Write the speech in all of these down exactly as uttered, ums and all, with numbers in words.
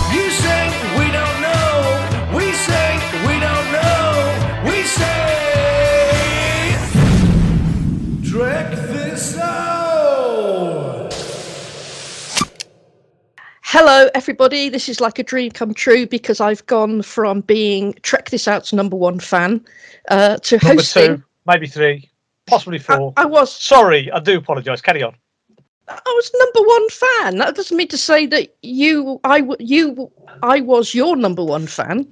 You say we don't know. We say we don't know. We say Trek this out. Hello, everybody. This is like a dream come true because I've gone from being Trek This Out's number one fan uh, to Number hosting. two, maybe three, possibly four. I, I was. Sorry, I do apologise. Carry on. I was number one fan. That doesn't mean to say that you, I, you, I was your number one fan.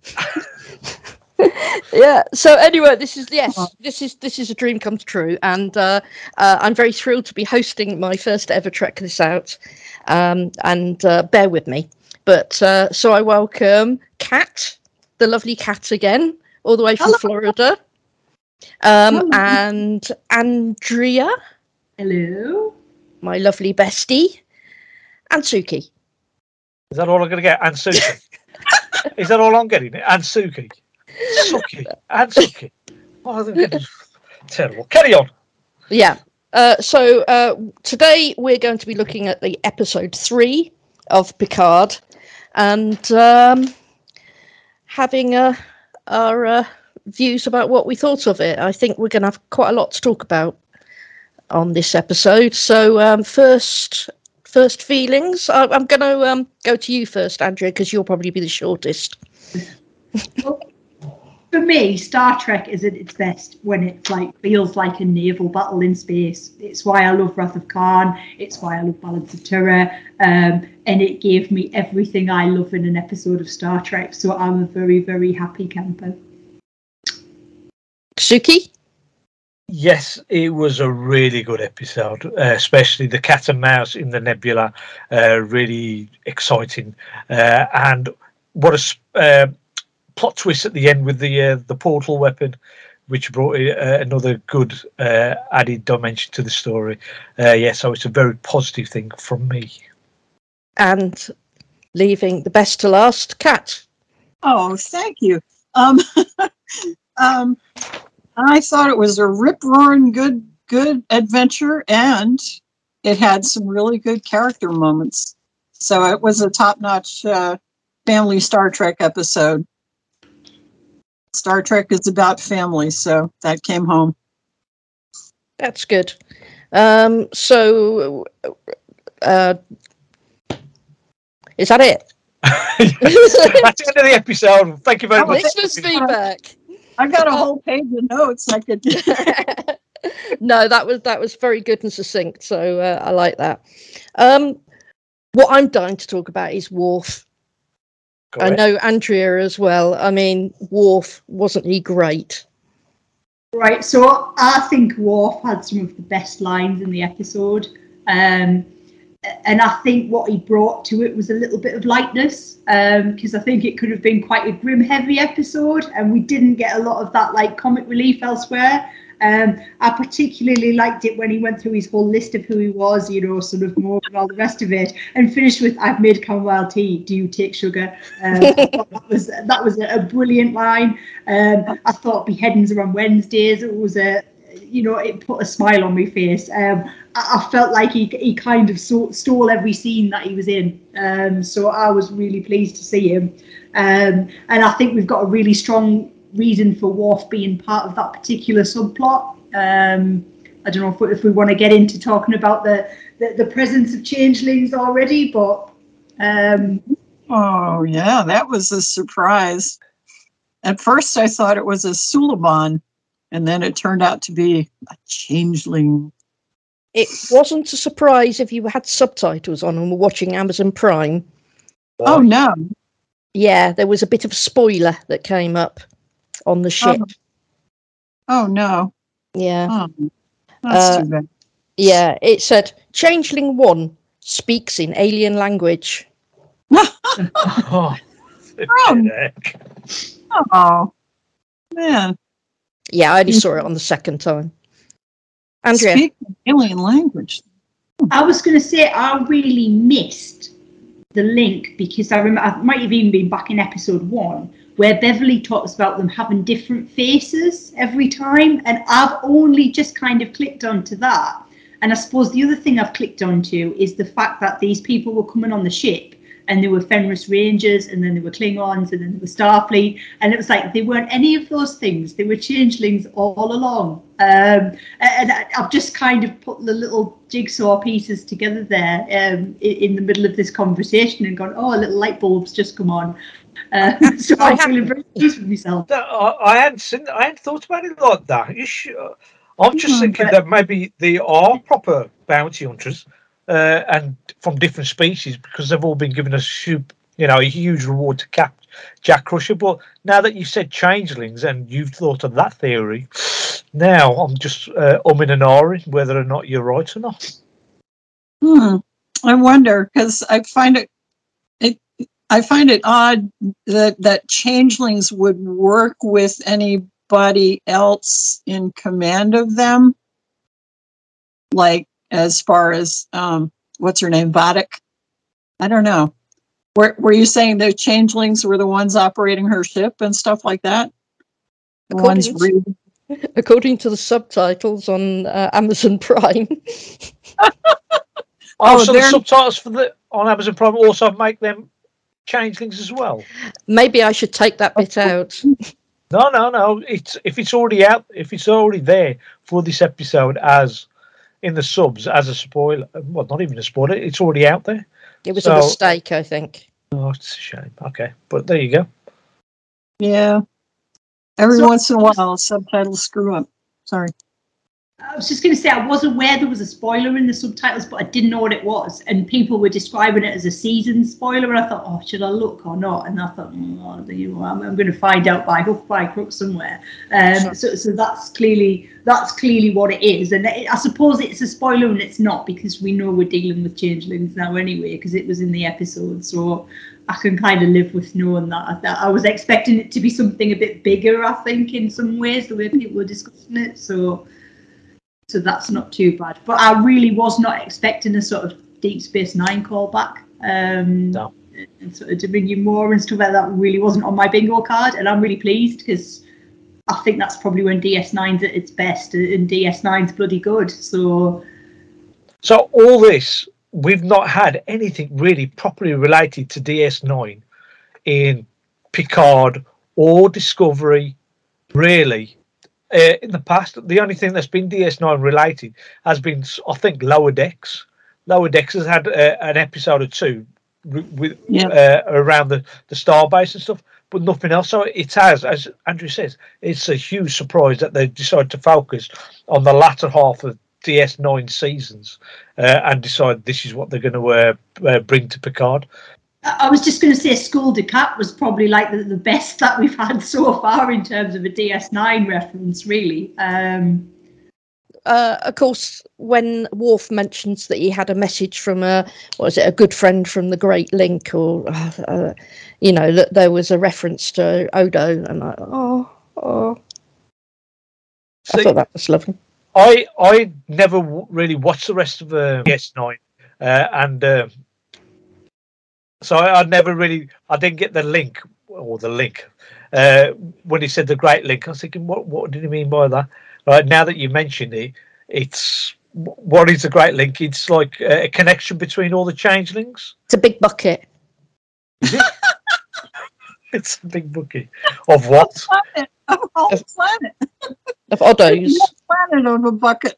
Yeah. So anyway, this is yes, this is this is a dream come true, and uh, uh, I'm very thrilled to be hosting my first ever Trek This Out. Um, and uh, bear with me, but uh, so I welcome Kat, the lovely Kat again, all the way from Hello. Florida, um, and Andrea. Hello. My lovely bestie, and Suki. Is that all I'm going to get? And Suki. Is that all I'm getting? And Suki. Suki. And Suki. Oh, terrible. Carry on. Yeah. Uh, so uh, today we're going to be looking at the episode three of Picard, and um, having uh, our uh, views about what we thought of it. I think we're going to have quite a lot to talk about on this episode. So um, first, first feelings. I, I'm going to um, go to you first, Andrea, because you'll probably be the shortest. Well, for me, Star Trek is at its best when it like feels like a naval battle in space. It's why I love Wrath of Khan. It's why I love Balance of Terror. Um, and it gave me everything I love in an episode of Star Trek. So I'm a very, very happy camper. Suki? Yes, it was a really good episode, uh, especially the cat and mouse in the nebula. Uh, really exciting. Uh, and what a sp- uh, plot twist at the end with the uh, the portal weapon, which brought uh, another good uh, added dimension to the story. Uh, yeah, so it's a very positive thing from me. And leaving the best to last, Kat. Oh, thank you. Um, um, I thought it was a rip-roaring good, good adventure, and it had some really good character moments. So it was a top-notch uh, family Star Trek episode. Star Trek is about family, so that came home. That's good. Um, so, uh, is that it? Yes, that's the end of the episode. Thank you very Oh, much. Listeners' feedback. I got a whole page of notes I could. No, that was that was very good and succinct. So uh, I like that. Um, what I'm dying to talk about is Worf. Go I ahead. know Andrea as well. I mean, Worf, wasn't he great? Right, so I think Worf had some of the best lines in the episode. Um, and I think what he brought to it was a little bit of lightness, because um, I think it could have been quite a grim, heavy episode, and we didn't get a lot of that like comic relief elsewhere. Um, I particularly liked it when he went through his whole list of who he was, you know, sort of more and all the rest of it, and finished with, "I've made chamomile tea. Do you take sugar?" Um, that was that was a brilliant line. Um, I thought beheadings are on Wednesdays. It was a, you know, it put a smile on my face. Um, I, I felt like he he kind of so, stole every scene that he was in. Um, so I was really pleased to see him, um, and I think we've got a really strong reason for Worf being part of that particular subplot. Um, I don't know if we, if we want to get into talking about the, the, the presence of changelings already, but... Um, Oh, yeah, that was a surprise. At first, I thought it was a Suleiman, and then it turned out to be a changeling. It wasn't a surprise if you had subtitles on and were watching Amazon Prime. Oh, no. Yeah, there was a bit of a spoiler that came up on the ship. Oh, oh no. Yeah. Oh, that's Uh, too bad. Yeah, it said, Changeling one speaks in alien language. Oh, flipping heck. Oh, man. Yeah, I only saw it on the second time. Andrea? Speak an alien language. I was going to say I really missed the link because I remember, I might have even been back in episode one, where Beverly talks about them having different faces every time, and I've only just kind of clicked onto that. And I suppose the other thing I've clicked onto is the fact that these people were coming on the ship and there were Fenris Rangers, and then there were Klingons, and then there were Starfleet, and it was like they weren't any of those things. They were changelings all along. Um, and I, I've just kind of put the little jigsaw pieces together there um, in, in the middle of this conversation and gone, oh, a little light bulb's just come on. Uh, so I'm feeling very pleased with myself. I, I hadn't seen, I hadn't thought about it like that. You sure? I'm just Mhm, thinking but- that maybe they are proper bounty hunters, uh, and from different species, because they've all been given a soup, you know, a huge reward to cap Jack Crusher. But now that you said changelings and you've thought of that theory, now I'm just uh, umming and ahhing whether or not you're right or not. Hmm. I wonder, because I find it, it, I find it odd that that changelings would work with anybody else in command of them. Like as far as um, what's her name, Vadic? I don't know. Were Were you saying the changelings were the ones operating her ship and stuff like that? The ones According to- reading. According to the subtitles on uh, Amazon Prime. Oh, Oh, so the they're- subtitles for the on Amazon Prime also make them changelings as well. Maybe I should take that bit out. No, no, no. It's if it's already out, if it's already there for this episode as in the subs as a spoiler. Well, not even a spoiler. It's already out there. It was So- a mistake, I think. Oh, it's a shame. Okay, but there you go. Yeah. Every So- once in a while, subtitles screw up. Sorry. I was just going to say, I was aware there was a spoiler in the subtitles, but I didn't know what it was. And people were describing it as a season spoiler. And I thought, oh, should I look or not? And I thought, oh, you know, I'm, I'm going to find out by hook by crook somewhere. Um, Sure. so, so that's clearly that's clearly what it is. And it, I suppose it's a spoiler and it's not, because we know we're dealing with changelings now anyway, because it was in the episode. So I can kind of live with knowing that. that. I was expecting it to be something a bit bigger, I think, in some ways, the way people were discussing it. So. So that's not too bad. But I really was not expecting a sort of Deep Space Nine callback. Um, No. And sort of Dominion War and stuff like that really wasn't on my bingo card. And I'm really pleased, because I think that's probably when D S nine's at its best, and D S nine's bloody good. So So all this, we've not had anything really properly related to D S nine in Picard or Discovery, really. Uh, in the past, the only thing that's been D S nine related has been, I think, Lower Decks. Lower Decks has had uh, an episode or two r- with Yeah. uh, around the, the starbase and stuff, but nothing else. So it has, as Andrew says, it's a huge surprise that they decided to focus on the latter half of D S nine seasons uh, and decide this is what they're going to uh, uh, bring to Picard. I I was just going to say School de Cap was probably like the, the best that we've had so far in terms of a D S nine reference, really. Um, Uh, of course, when Worf mentions that he had a message from a, what was it, a good friend from the Great Link, or, uh, uh, you know, that there was a reference to Odo, and I, oh, oh, I See, thought that was lovely. I I never w- really watched the rest of uh, D S nine, uh, and uh, so I, I never really I didn't get the link or the link uh, when he said the Great Link. I was thinking, what what did he mean by that? Right now that you mentioned it, it's what is the Great Link? It's like a connection between all the changelings. It's a big bucket. It's a big bookie of what? Planet, a whole Of- planet. Of Odos. Planet of a bucket.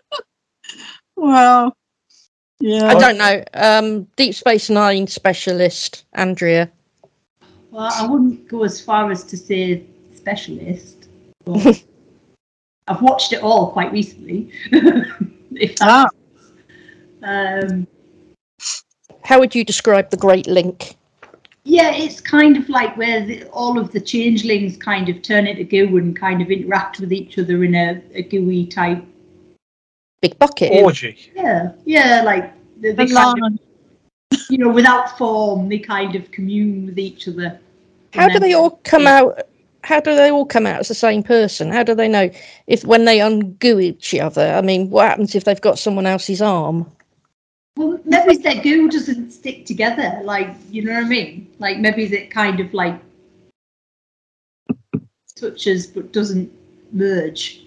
Wow. Yeah. I don't know. Um, Deep Space Nine specialist, Andrea. well, I wouldn't go as far as to say specialist, but I've watched it all quite recently. if that, Ah, um, How would you describe the Great Link? yeah, it's kind of like where the, all of the changelings kind of turn into goo and kind of interact with each other in a, a gooey type. Big bucket. Orgy. Yeah, yeah, like they, they the kind of, lawn. you know, without form, they kind of commune with each other. How And do then- they all come out? How do they all come out as the same person? How do they know if when they ungoo each other? I mean, what happens if they've got someone else's arm? Well, maybe their goo doesn't stick together, like, you know what I mean? Like, maybe it kind of like touches but doesn't merge.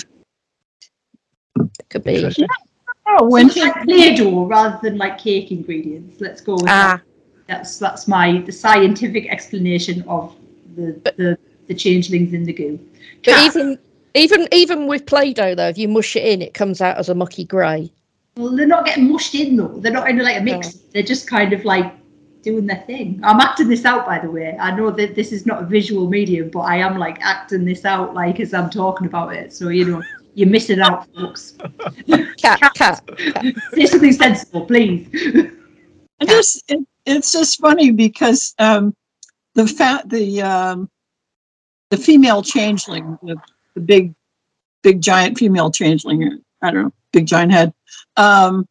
It could be. Interesting. Oh, When when like Play-Doh rather than like cake ingredients. Let's go with Ah, That's that's my the scientific explanation of the But- the, the changelings in the goo. But Cat. even even even with Play-Doh though, if you mush it in, it comes out as a mucky grey. Well, they're not getting mushed in though. They're not in like a mix. They're just kind of like doing their thing. I'm acting this out, by the way. I know that this is not a visual medium, but I am like acting this out like as I'm talking about it. So you know, you're missing out, folks. Cat, Cat. cat, cat. Say something sensible, please. I just it, it's just funny because um, the fat the um, the female changeling, the, the big big giant female changeling, I don't know, big giant head. Um,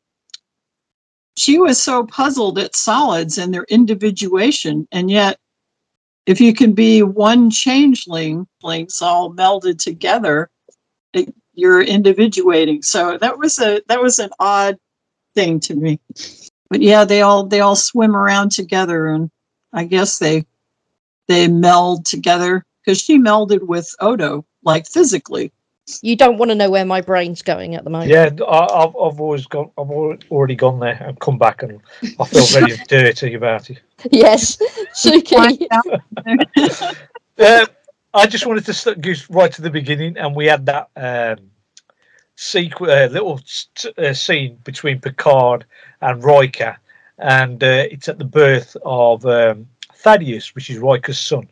she was so puzzled at solids and their individuation, and yet if you can be one changeling, links all melded together, it, you're individuating. So that was a that was an odd thing to me. But yeah, they all they all swim around together, and I guess they they meld together because she melded with Odo, like physically. You don't want to know where my brain's going at the moment. Yeah, I, I've I've always gone. I've al- already gone there and come back, and I feel very dirty about it. Yes, Suki. Uh, I just wanted to st- go right to the beginning, and we had that um, sequ- uh, little st- uh, scene between Picard and Riker, and uh, it's at the birth of um, Thaddeus, which is Riker's son.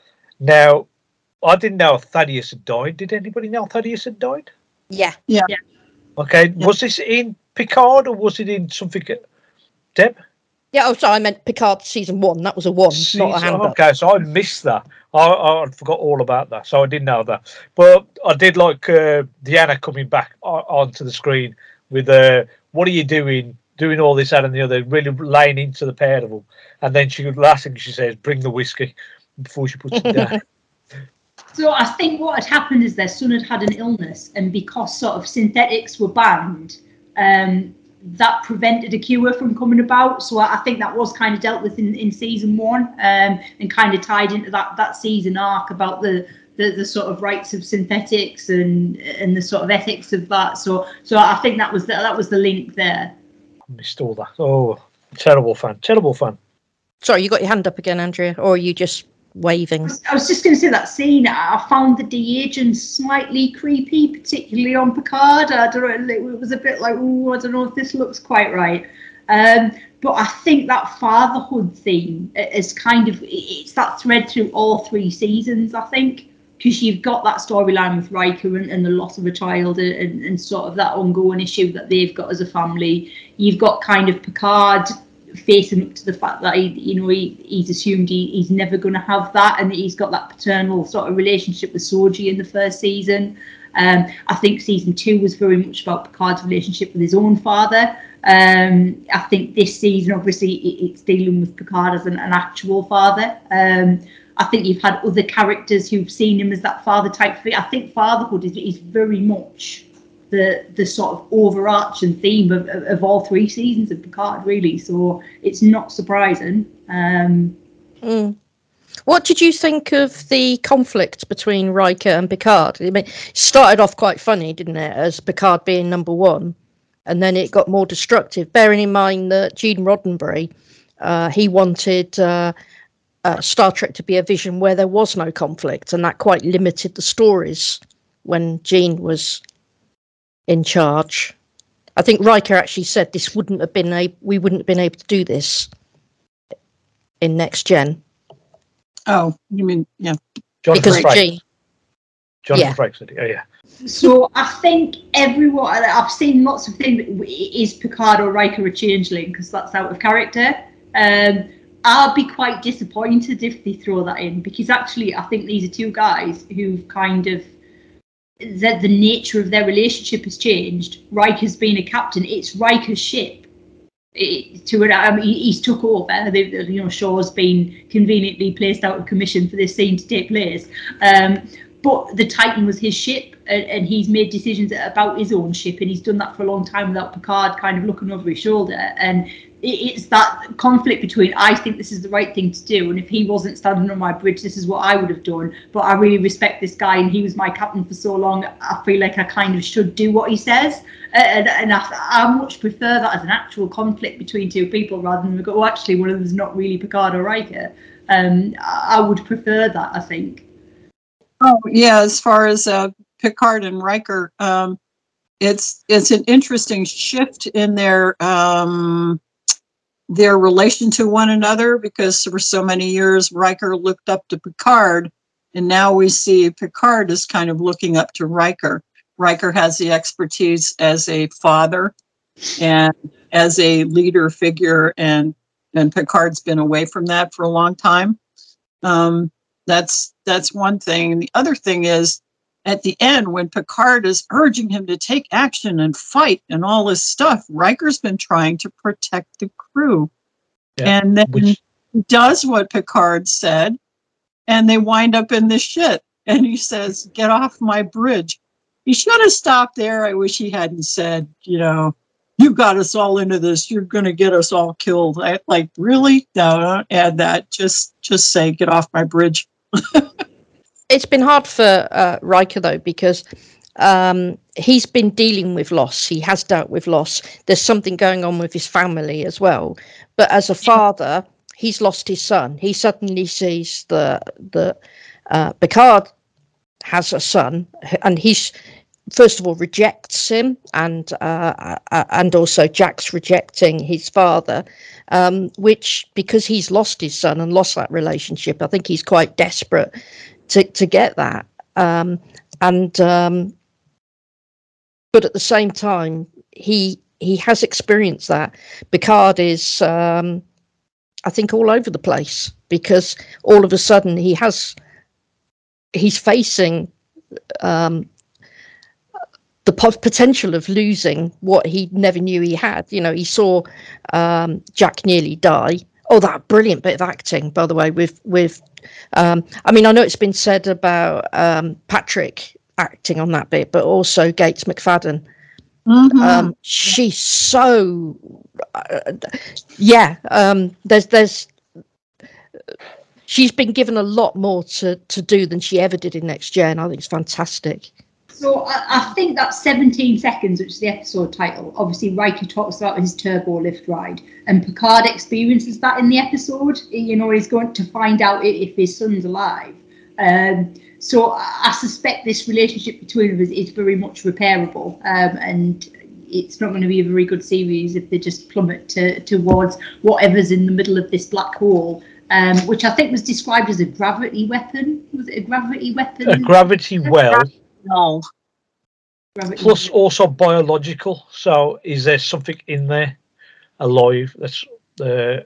Now, I didn't know Thaddeus had died. Did anybody know Thaddeus had died? Yeah. Okay, Yeah. was this in Picard or was it in something? Deb? Yeah, oh, sorry, I meant Picard season one. That was a one, not a Season- hand up. Okay, so I missed that. I, I forgot all about that, so I didn't know that. But I did like uh, Deanna coming back o- onto the screen with, uh, what are you doing? Doing all this, that, and the other, really laying into the pair of them. And then she, last thing she says, bring the whiskey before she puts it down. So I think what had happened is their son had had an illness, and because sort of synthetics were banned, um, that prevented a cure from coming about. So I I think that was kind of dealt with in, in season one, um, and kind of tied into that that season arc about the, the the sort of rights of synthetics and and the sort of ethics of that. So so I think that was the, that was the link there. Missed all that. Oh, terrible fan. Terrible fan. Sorry, you got your hand up again, Andrea, or are you just waving? I was just going to say that scene. I found the de-aging slightly creepy, particularly on Picard. I don't know. It was a bit like, oh, I don't know if this looks quite right. Um, but I think that fatherhood theme is kind of it's that thread through all three seasons. I think because you've got that storyline with Riker and, and the loss of a child and, and sort of that ongoing issue that they've got as a family. You've got kind of Picard facing up to the fact that he, you know, he, he's assumed he, he's never going to have that, and he's got that paternal sort of relationship with Soji in the first season. Um, I think season two was very much about Picard's relationship with his own father. Um, I think this season, obviously, it, it's dealing with Picard as an, an actual father. Um, I think you've had other characters who've seen him as that father type thing. I think fatherhood is, is very much the the sort of overarching theme of, of, of all three seasons of Picard, really. So it's not surprising. Um, Mm. What did you think of the conflict between Riker and Picard? I mean, it started off quite funny, didn't it, as Picard being number one, and then it got more destructive, bearing in mind that Gene Roddenberry, uh, he wanted uh, uh, Star Trek to be a vision where there was no conflict, and that quite limited the stories when Gene was in charge. I think Riker actually said this wouldn't have been a we wouldn't have been able to do this in Next Gen Oh, you mean, yeah. Jonathan because of Frakes. Gene. Jonathan yeah. Frakes said it. Oh, yeah. so I think everyone, I've seen lots of things, is Picard or Riker a changeling, because that's out of character. Um, I'll be quite disappointed if they throw that in, because actually I think these are two guys who've kind of, the, the nature of their relationship has changed. Riker's been a captain. It's Riker's ship. It, to it, I mean, he's took over. They, you know, Shaw's been conveniently placed out of commission for this scene to take place. Um, but the Titan was his ship, and, and he's made decisions about his own ship, and he's done that for a long time without Picard kind of looking over his shoulder. And it, it's that conflict between, I think this is the right thing to do, and if he wasn't standing on my bridge, this is what I would have done. But I really respect this guy, and he was my captain for so long. I feel like I kind of should do what he says. And, and I, I much prefer that as an actual conflict between two people rather than go, oh, actually, one of them is not really Picard or Riker. Um, I, I would prefer that, I think. Oh yeah, as far as uh, Picard and Riker, um, it's it's an interesting shift in their um, their relation to one another, because for so many years Riker looked up to Picard, and now we see Picard is kind of looking up to Riker. Riker has the expertise as a father and as a leader figure, and and Picard's been away from that for a long time. Um, That's that's one thing. And the other thing is, at the end, when Picard is urging him to take action and fight and all this stuff, Riker's been trying to protect the crew. Yeah, and then which... he does what Picard said, and they wind up in this shit. And he says, "Get off my bridge." He should have stopped there. I wish he hadn't said, you know, "You got us all into this. You're going to get us all killed." I, like, really? No, don't add that. Just, just say, "Get off my bridge." It's been hard for uh, Riker, though, because um, he's been dealing with loss. He has dealt with loss. There's something going on with his family as well. But as a father, he's lost his son. He suddenly sees the the uh, Picard has a son, and he's first of all rejects him, and uh, uh, and also Jack's rejecting his father, um, which, because he's lost his son and lost that relationship, I think he's quite desperate to to get that. Um, and um, but at the same time, he he has experienced that. Picard is, um, I think, all over the place, because all of a sudden he has he's facing um, the potential of losing what he never knew he had. You know, he saw um, Jack nearly die. Oh, that brilliant bit of acting, by the way, with, with um, I mean, I know it's been said about um, Patrick acting on that bit, but also Gates McFadden. Mm-hmm. Um, she's so, uh, yeah, um, there's, there's, she's been given a lot more to, to do than she ever did in Next Gen. I think it's fantastic. So I, I think that seventeen seconds, which is the episode title, obviously Riker talks about his turbo lift ride, and Picard experiences that in the episode. You know, he's going to find out if his son's alive. Um, so I suspect this relationship between them is, is very much repairable, um, and it's not going to be a very good series if they just plummet to, towards whatever's in the middle of this black hole. Um, which I think was described as a gravity weapon. Was it a gravity weapon? A gravity well. No. Gravity Plus well. also biological. So is there something in there alive? That's uh,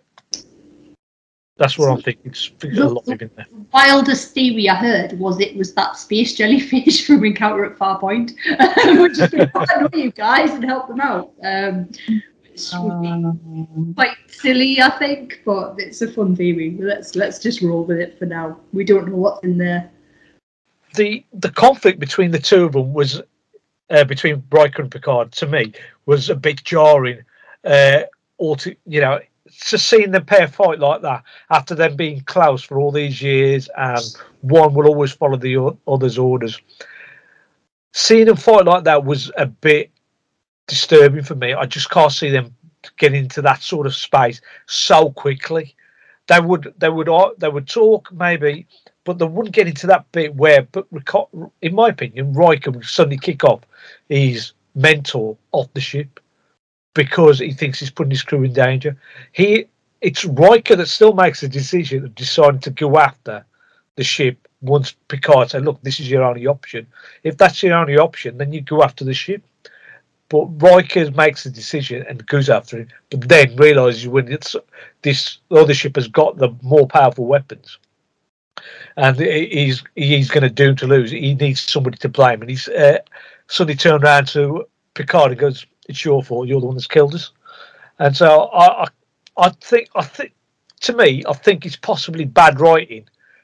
that's what I'm thinking. It's alive in there. The wildest theory I heard was it was that space jellyfish from Encounter at Farpoint. Which is I know you guys and help them out. Um, which would be quite silly, I think, but it's a fun theory. Let's let's just roll with it for now. We don't know what's in there. The the conflict between the two of them was uh, between Riker and Picard, to me, was a bit jarring. Uh, or to you know, just seeing them pair fight like that after them being close for all these years, and one will always follow the other's orders. Seeing them fight like that was a bit disturbing for me. I just can't see them get into that sort of space so quickly. They would, they would, they would talk maybe, but they wouldn't get into that bit where, but in my opinion, Riker would suddenly kick off his mentor off the ship because he thinks he's putting his crew in danger. He, it's Riker that still makes the decision of deciding to go after the ship once Picard said, "Look, this is your only option." If that's your only option, then you go after the ship. But Riker makes the decision and goes after him, but then realises when it's this other ship has got the more powerful weapons, and he's he's going to doom to lose. He needs somebody to blame, and he's uh, suddenly turned around to Picard and goes, "It's your fault. You're the one that's killed us." And so I, I, I think, I think, to me, I think it's possibly bad writing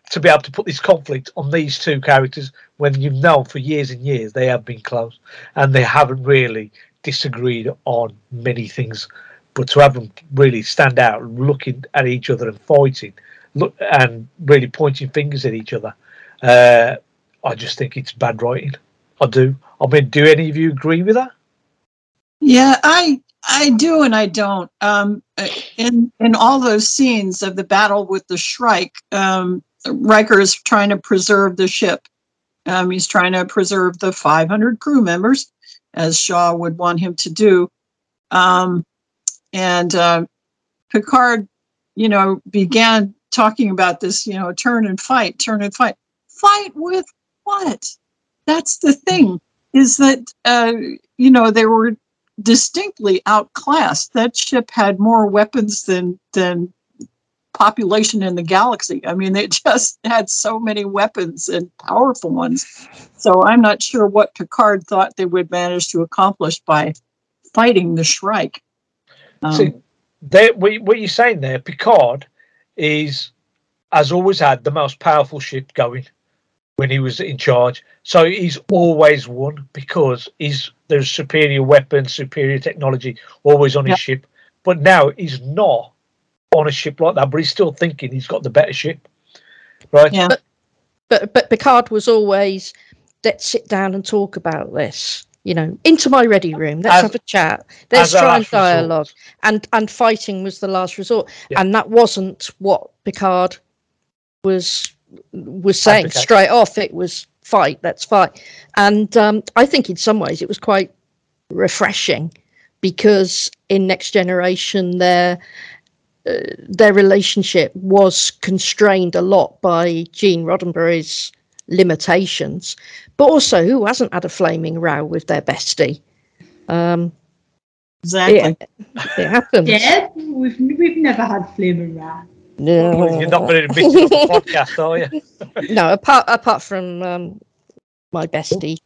to be able to put this conflict on these two characters when you've known for years and years they have been close and they haven't really disagreed on many things, but to have them really stand out, looking at each other and fighting, look and really pointing fingers at each other, uh, I just think it's bad writing. I do. I mean, do any of you agree with that? Yeah, I I do and I don't. Um, in in all those scenes of the battle with the Shrike, um, Riker is trying to preserve the ship. Um, he's trying to preserve the five hundred crew members, as Shaw would want him to do. Um, and uh, Picard, you know, began talking about this, you know, turn and fight, turn and fight. Fight with what? That's the thing, is that, uh, you know, they were distinctly outclassed. That ship had more weapons than than population in the galaxy. I mean, they just had so many weapons and powerful ones. So I'm not sure what Picard thought they would manage to accomplish by fighting the Shrike. Um, See, they, what, what you're saying there, Picard is has always had the most powerful ship going when he was in charge. So he's always won because he's there's superior weapons, superior technology always on his Yep. ship. But now he's not on a ship like that, but he's still thinking he's got the better ship, right? Yeah. But, but but Picard was always, let's sit down and talk about this. You know, into my ready room. Let's As- have a chat. Let's as a try and last resort. dialogue. And and fighting was the last resort. Yeah. And that wasn't what Picard was was saying Advocate. straight off. It was fight. Let's fight. And um, I think in some ways it was quite refreshing, because in Next Generation their uh, their relationship was constrained a lot by Gene Roddenberry's limitations, but also who hasn't had a flaming row with their bestie? Um, exactly. it, it happens. Yeah, we've we've never had flaming row. No, You're not going to admit it on the podcast, are you? no. Apart apart from um, my bestie.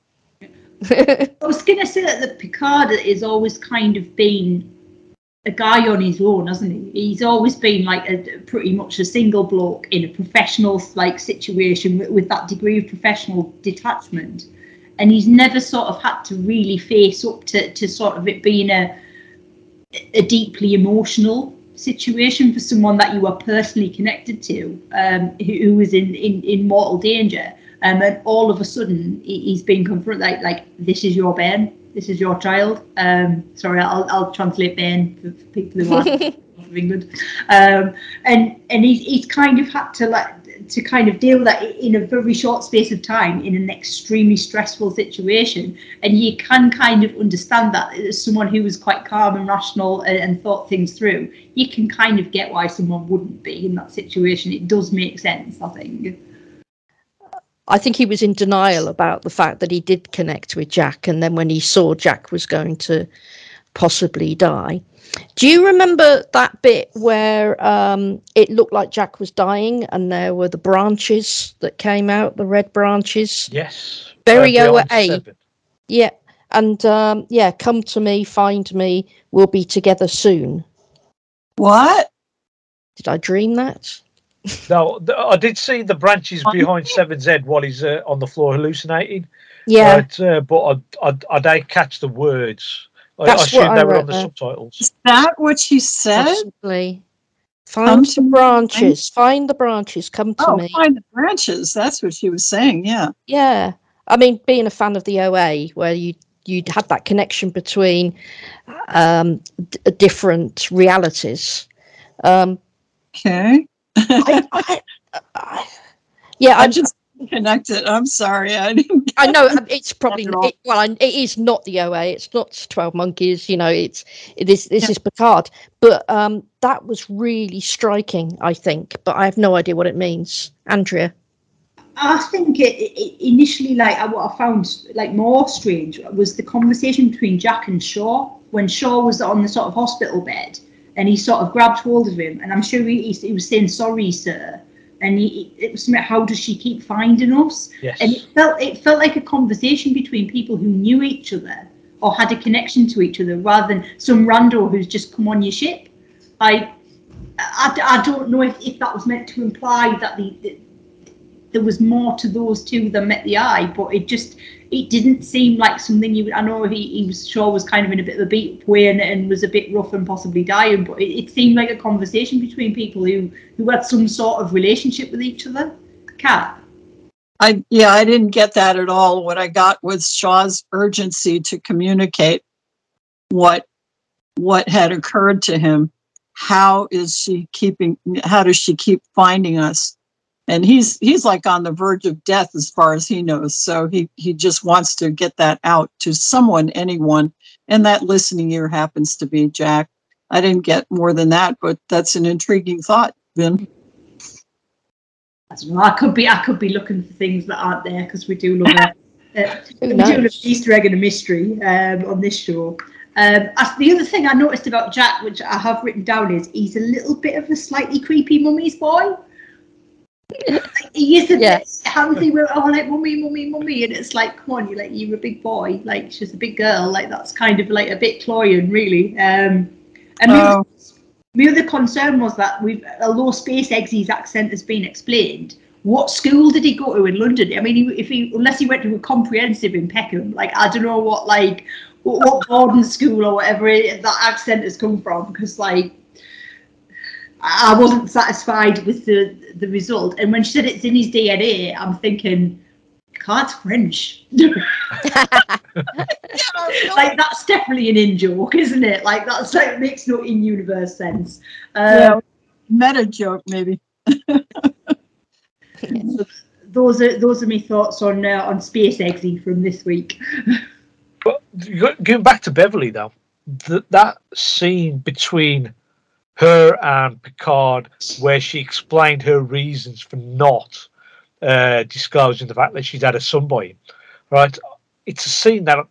I was going to say that the Picard has always kind of been a guy on his own, hasn't he? He's always been like a pretty much a single bloke in a professional like situation with, with that degree of professional detachment, and he's never sort of had to really face up to, to sort of it being a a deeply emotional situation for someone that you are personally connected to, um, who, who is in, in, in mortal danger. Um, and all of a sudden, he, he's been confronted like, like, this is your Ben, this is your child. Um, sorry, I'll I'll translate Ben for, for people who aren't of England. Um, and and he's he's kind of had to like to kind of deal with that in a very short space of time in an extremely stressful situation. And you can kind of understand that as someone who was quite calm and rational and, and thought things through. You can kind of get why someone wouldn't be in that situation. It does make sense, I think. I think he was in denial about the fact that he did connect with Jack, and then when he saw Jack was going to possibly die. Do you remember that bit where um, it looked like Jack was dying and there were the branches that came out, the red branches? Yes. Very Uh, O Beyond A. Seven. Yeah. And um, yeah, come to me, find me, we'll be together soon. What? Did I dream that? No, th- I did see the branches behind Seven Z while he's uh, on the floor hallucinating. Yeah. Right, uh, but I, I, I didn't catch the words. I, I That's assumed what they I were wrote on the there. subtitles. Is that what she said? Possibly. Come Find to the me, branches. Find the branches. Come to Oh, me. find the branches. That's what she was saying. Yeah. Yeah, I mean, being a fan of the O A, where you you'd had that connection between um, d- different realities. Um, Okay. I, I, I, yeah, I I just connected. I'm sorry. I didn't. I know um, it's probably Not at all. it, well, I- it is not the O A. It's not twelve Monkeys. You know, it's it is this Yeah. is Picard. But um, that was really striking, I think. But I have no idea what it means, Andrea. I think it, it initially, like uh, what I found like more strange was the conversation between Jack and Shaw when Shaw was on the sort of hospital bed, and he sort of grabbed hold of him, and I'm sure he, he was saying sorry, sir, and he, it was something, how does she keep finding us? Yes. And it felt it felt like a conversation between people who knew each other or had a connection to each other, rather than some rando who's just come on your ship. I I, I don't know if, if that was meant to imply that the, the there was more to those two than met the eye, but it just it didn't seem like something you would. I know he, he was sure was kind of in a bit of a beat up way and, and was a bit rough and possibly dying, but it, it seemed like a conversation between people who who had some sort of relationship with each other. Kat? I yeah, I didn't get that at all. What I got was Shaw's urgency to communicate what what had occurred to him. How is she keeping? How does she keep finding us? And he's he's like on the verge of death as far as he knows. So he he just wants to get that out to someone, anyone, and that listening ear happens to be Jack. I didn't get more than that, but that's an intriguing thought, Vin. I don't know. I could be. I could be looking for things that aren't there because we do love a, uh, we do love an Easter egg and a mystery um, on this show. Um, as the other thing I noticed about Jack, which I have written down, is he's a little bit of a slightly creepy mummy's boy. Like, he is a yeah. bit handsy. We're all like mummy, mummy, mummy, and it's like, come on, you like you're a big boy. Like she's a big girl. Like that's kind of like a bit cloying, really. Um, and oh. My other concern was that we've, although Space Eggsy's accent has been explained, what school did he go to in London? I mean, he, if he unless he went to a comprehensive in Peckham, like I don't know what like what, what boarding school or whatever it, that accent has come from, because like I wasn't satisfied with the the result. And when she said it's in his D N A, I'm thinking, Cart's French. Like that's definitely an in joke, isn't it? Like that's like makes no in universe sense. Um, yeah, meta joke maybe. Those are those are my thoughts on uh, on Space Eggsy from this week. But going back to Beverly though, th- that scene between her and Picard, where she explained her reasons for not uh, disclosing the fact that she'd had a son by him, right? It's a scene that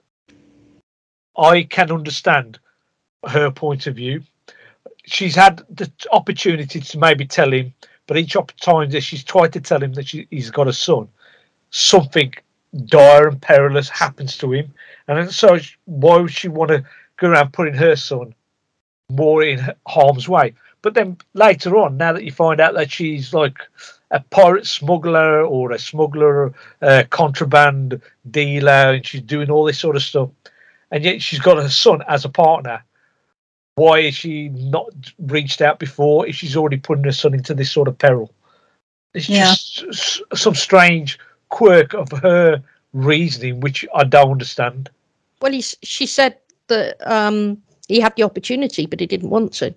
I can understand her point of view. She's had the opportunity to maybe tell him, but each time that she's tried to tell him that she, he's got a son, something dire and perilous happens to him. And so why would she want to go around putting her son more in harm's way? But then later on, now that you find out that she's like a pirate smuggler or a smuggler, uh, contraband dealer, and she's doing all this sort of stuff, and yet she's got her son as a partner, why is she not reached out before if she's already putting her son into this sort of peril? It's yeah. just some strange quirk of her reasoning, which I don't understand. Well, he, she said that um, he had the opportunity, but he didn't want to.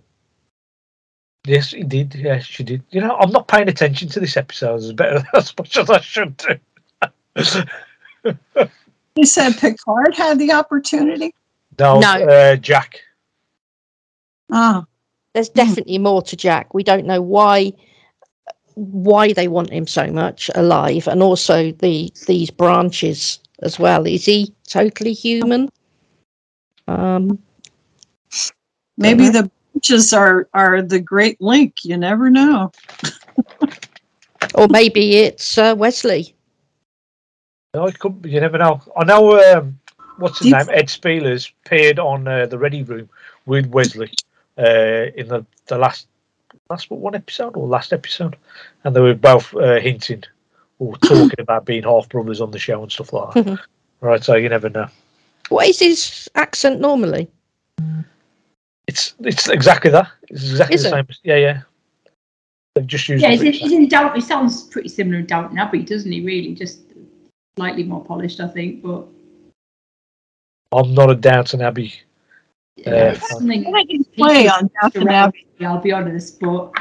Yes, he did. Yes, she did. You know, I'm not paying attention to this episode as better as much as I should do. He said Picard had the opportunity? No, no. Uh, Jack. Oh. There's definitely more to Jack. We don't know why why they want him so much alive, and also the these branches as well. Is he totally human? Um, Maybe the branches are, are the Great Link. You never know. Or maybe it's uh, Wesley. No, it could be, you never know. I know, um, what's his name? Ed Spielers appeared on uh, the Ready Room with Wesley uh, in the, the last, last one episode or last episode. And they were both uh, hinting or talking about being half brothers on the show and stuff like that. Right, so you never know. What is his accent normally? It's it's exactly that. It's exactly is the it? same. Yeah, yeah. They've just used. Yeah, he's in, he's in Downton. He sounds pretty similar to Downton Abbey, doesn't he? Really, just slightly more polished, I think. But I'm not a Downton Abbey. Yeah, uh, something I can play on Downton Abbey. I'll be honest, but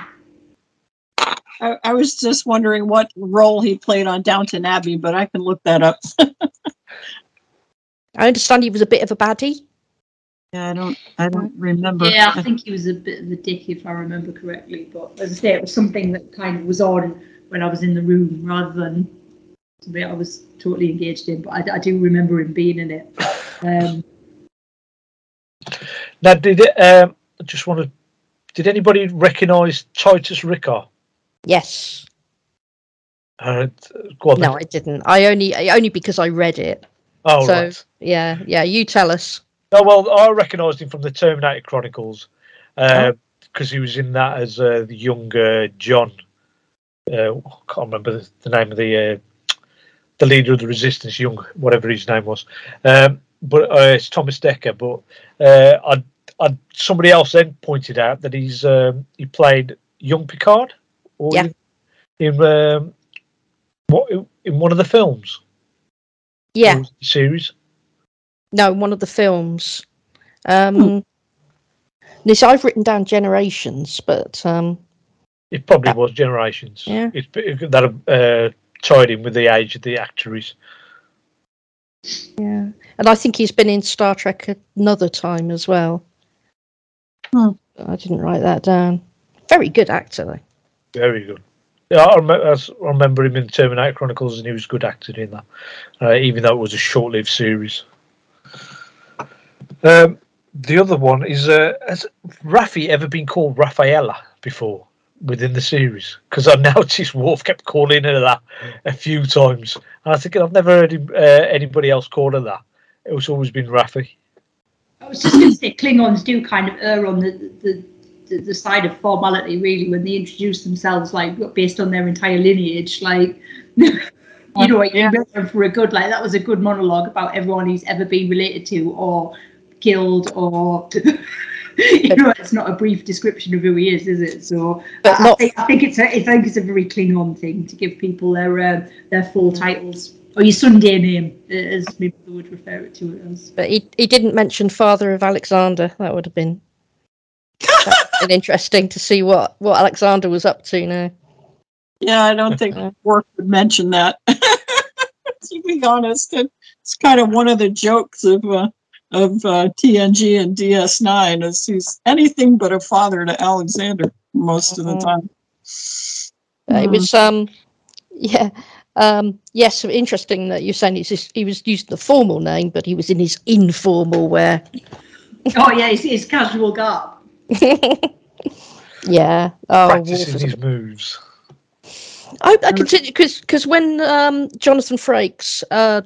I, I was just wondering what role he played on Downton Abbey, but I can look that up. I understand he was a bit of a baddie. Yeah, I don't, I don't remember. Yeah, I think he was a bit of a dick, if I remember correctly. But as I say, it was something that kind of was on when I was in the room, rather than something I was totally engaged in. But I, I do remember him being in it. Um, now, did it? Um, I just want to. Did anybody recognise Titus Rickard? Yes. Uh, go on, no, I didn't. I only, only because I read it. Oh, so, right. Yeah, yeah. You tell us. Oh, well, I recognised him from the Terminator Chronicles because uh, oh. he was in that as uh, the young uh, John. uh, I can't remember the, the name of the uh, the leader of the resistance, Young, whatever his name was. Um, but uh, it's Thomas Dekker. But uh, I, I, somebody else then pointed out that he's um, he played young Picard, or Yeah. in, in um, what in one of the films. Yeah. Or was it the series. No, one of the films. Um, this I've written down Generations, but um, It probably Uh, was Generations. yeah. It's that uh, tied in with the age of the actor is. yeah, and I think he's been in Star Trek another time as well. Hmm. I didn't write that down. Very good actor, though. Very good. Yeah, I remember, I remember him in Terminator Chronicles, and he was a good actor in that, uh, even though it was a short-lived series. Um, the other one is, uh, has Raffi ever been called Raffaella before within the series? Because I noticed Worf kept calling her that a few times, and I think I've never heard him, uh, anybody else call her that. It's always been Raffi. I was just going to say, Klingons do kind of err on the, the the the side of formality, really, when they introduce themselves, like based on their entire lineage. Like, you know, you Yeah. remember for a good, like that was a good monologue about everyone he's ever been related to or killed, or you know, it's not a brief description of who he is, is it? So, But I, not- I, think, I think it's a I think it's a very Klingon thing to give people their uh, their full titles. Or your Sunday name, as maybe they would refer it to it as. But he he didn't mention father of Alexander. That would have been, that would have been interesting to see what, what Alexander was up to now. Yeah, I don't think Worf would mention that. To be honest, it, it's kind of one of the jokes of uh, of uh, T N G and D S nine is he's anything but a father to Alexander most of the Mhm. time. Uh, It Mm. was um, yeah. Um, yes, interesting that you're saying he's just, he was using the formal name, but he was in his informal wear. Oh yeah, it's, it's casual garb. Yeah. Oh, Worf Practicing was a his moves. I, I continue because because when um, Jonathan Frakes uh,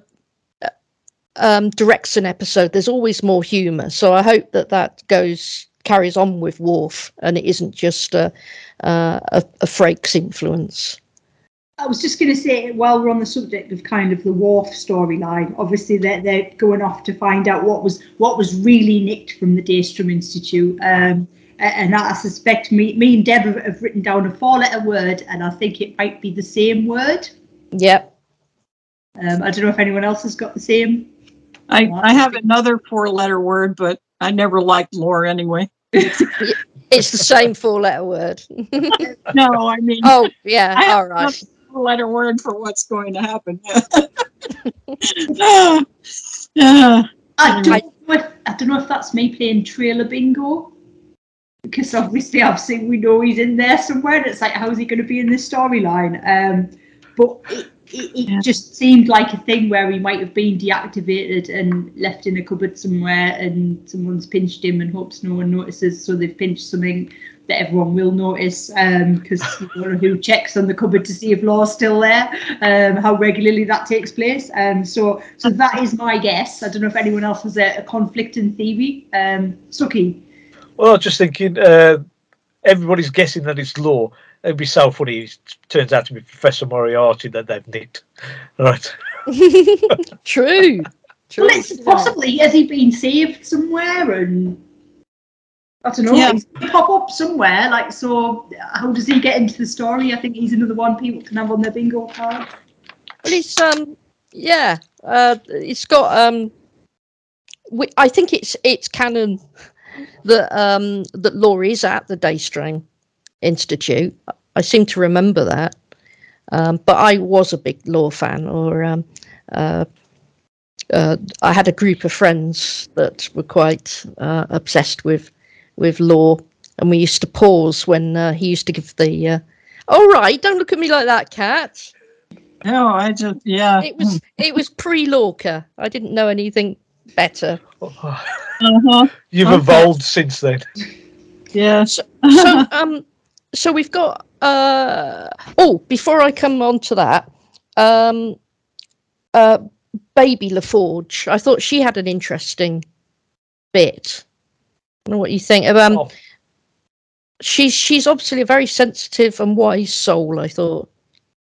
um, directs an episode, there's always more humour. So I hope that that goes carries on with Worf, and it isn't just a uh, a, a Frakes influence. I was just going to say, while we're on the subject of kind of the Worf storyline, obviously they're they're going off to find out what was what was really nicked from the Daystrom Institute. Um, and I suspect me, me and Deb have, have written down a four-letter word, and I think it might be the same word. Yep. Um, I don't know if anyone else has got the same. I, I have another four-letter word, but I never liked lore anyway. It's the same four-letter word. No, I mean, Oh, yeah. I have All right. a four-letter word for what's going to happen. Yeah. Yeah. I don't, know if, I don't know if that's me playing trailer bingo, because obviously I've seen we know he's in there somewhere, and it's like, how's he going to be in this storyline? Um, but it, it, it Yeah. just seemed like a thing where he might have been deactivated and left in a cupboard somewhere, and someone's pinched him and hopes no one notices, so they've pinched something that everyone will notice, because um, you don't know who checks on the cupboard to see if Law's still there, um, how regularly that takes place. Um, so, so that is my guess. I don't know if anyone else has a, a conflicting theory. Um, Suki. Well, I was just thinking, uh, everybody's guessing that it's Law. It'd be so funny. It turns out to be Professor Moriarty that they've nicked. Right. True. True. Well, it's possibly, has he been saved somewhere? And I don't know, Yeah. he's gonna pop up somewhere. Like, so how does he get into the story? I think he's another one people can have on their bingo card. Well, it's um, yeah. Uh, it's got um. We, I think it's it's canon that um that Law is at the Daystrom Institute. I seem to remember that. Um, but I was a big Law fan, or um, uh, uh, I had a group of friends that were quite uh, obsessed with with Law, and we used to pause when uh, he used to give the. Uh, All right, don't look at me like that, Kat. No, I just, yeah. It was it was pre-Lorca. I didn't know anything better. Uh-huh. You've Okay. evolved since then. Yes. So um, so we've got. Uh, oh, before I come on to that, um, uh, Baby LaForge. I thought she had an interesting bit. I don't know what you think. Um, Oh. she's she's obviously a very sensitive and wise soul. I thought.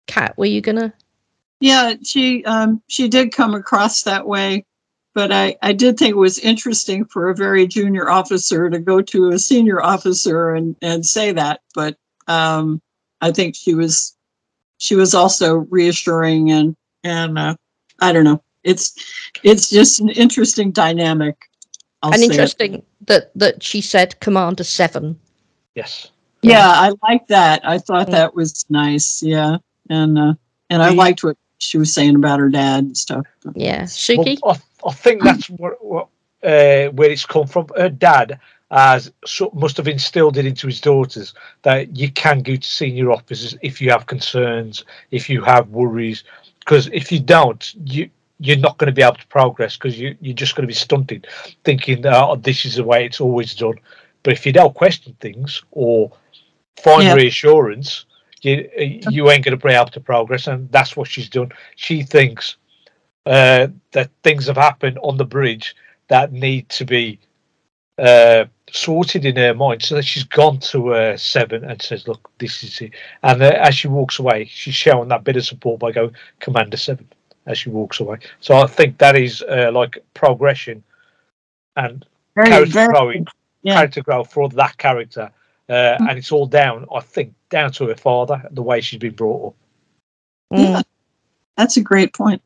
Kat, were you gonna? Yeah, she um, she did come across that way, but I, I did think it was interesting for a very junior officer to go to a senior officer and, and say that. But um, I think she was she was also reassuring and and uh, I don't know. It's it's just an interesting dynamic. I'll and say it. interesting that that she said Commander Seven. Yes. Yeah, I like that. I thought Mm. that was nice. Yeah, and uh, and I The- liked what she was saying about her dad and stuff. Yeah, Well, Suki. I, I think that's what, what uh, where it's come from. Her dad has so, must have instilled it into his daughters that you can go to senior officers if you have concerns, if you have worries, because if you don't, you you're not going to be able to progress because you you're just going to be stunted, thinking that oh, this is the way it's always done. But if you don't question things or find Yeah. reassurance, you you ain't going to be able to progress, and that's what she's done. She thinks uh, that things have happened on the bridge that need to be uh, sorted in her mind. So that she's gone to uh, Seven and says, "Look, this is it." And uh, as she walks away, she's showing that bit of support by going, "Commander Seven," as she walks away. So I think that is uh, like progression and Very, character very, growing, yeah. character growth for that character. Uh, and it's all down, I think, down to her father, the way she's been brought up. Mm. Yeah. That's a great point.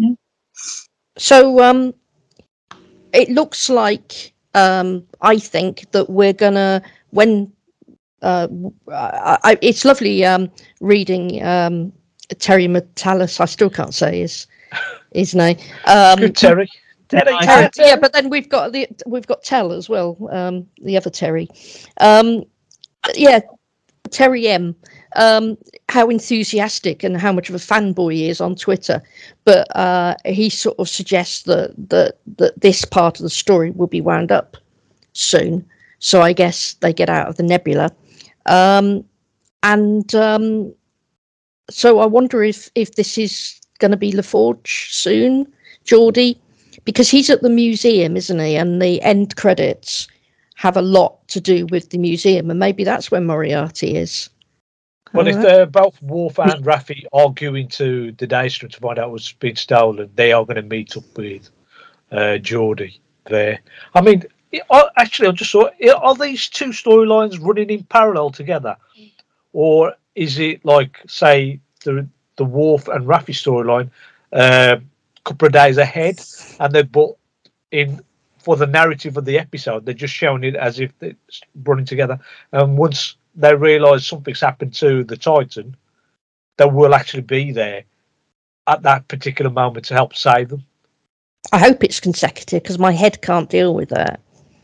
So um, it looks like um, I think that we're gonna when uh, I, I, it's lovely um, reading um, Terry Metalis. I still can't say his his name. Um, Good, Terry. Terry, I- Terry, Terry. yeah, but then we've got the we've got Tell as well, um, the other Terry. Um, yeah, Terry M. Um, how enthusiastic and how much of a fanboy he is on Twitter, but uh, he sort of suggests that that that this part of the story will be wound up soon. So I guess they get out of the nebula, um, and um, so I wonder if if this is going to be LaForge soon, Geordie, because he's at the museum, isn't he? And the end credits have a lot to do with the museum, and maybe that's where Moriarty is. Well, if Alright. they're both Worf and Raffi arguing to the Daystrom to find out what's been stolen, they are going to meet up with uh, Geordie there. I mean, I- actually, I just saw, are these two storylines running in parallel together? Or is it like, say, the the Worf and Raffi storyline uh, a couple of days ahead, and they're but in for the narrative of the episode, they're just showing it as if it's running together. And once they realise something's happened to the Titan, they will actually be there at that particular moment to help save them. I hope it's consecutive because my head can't deal with that.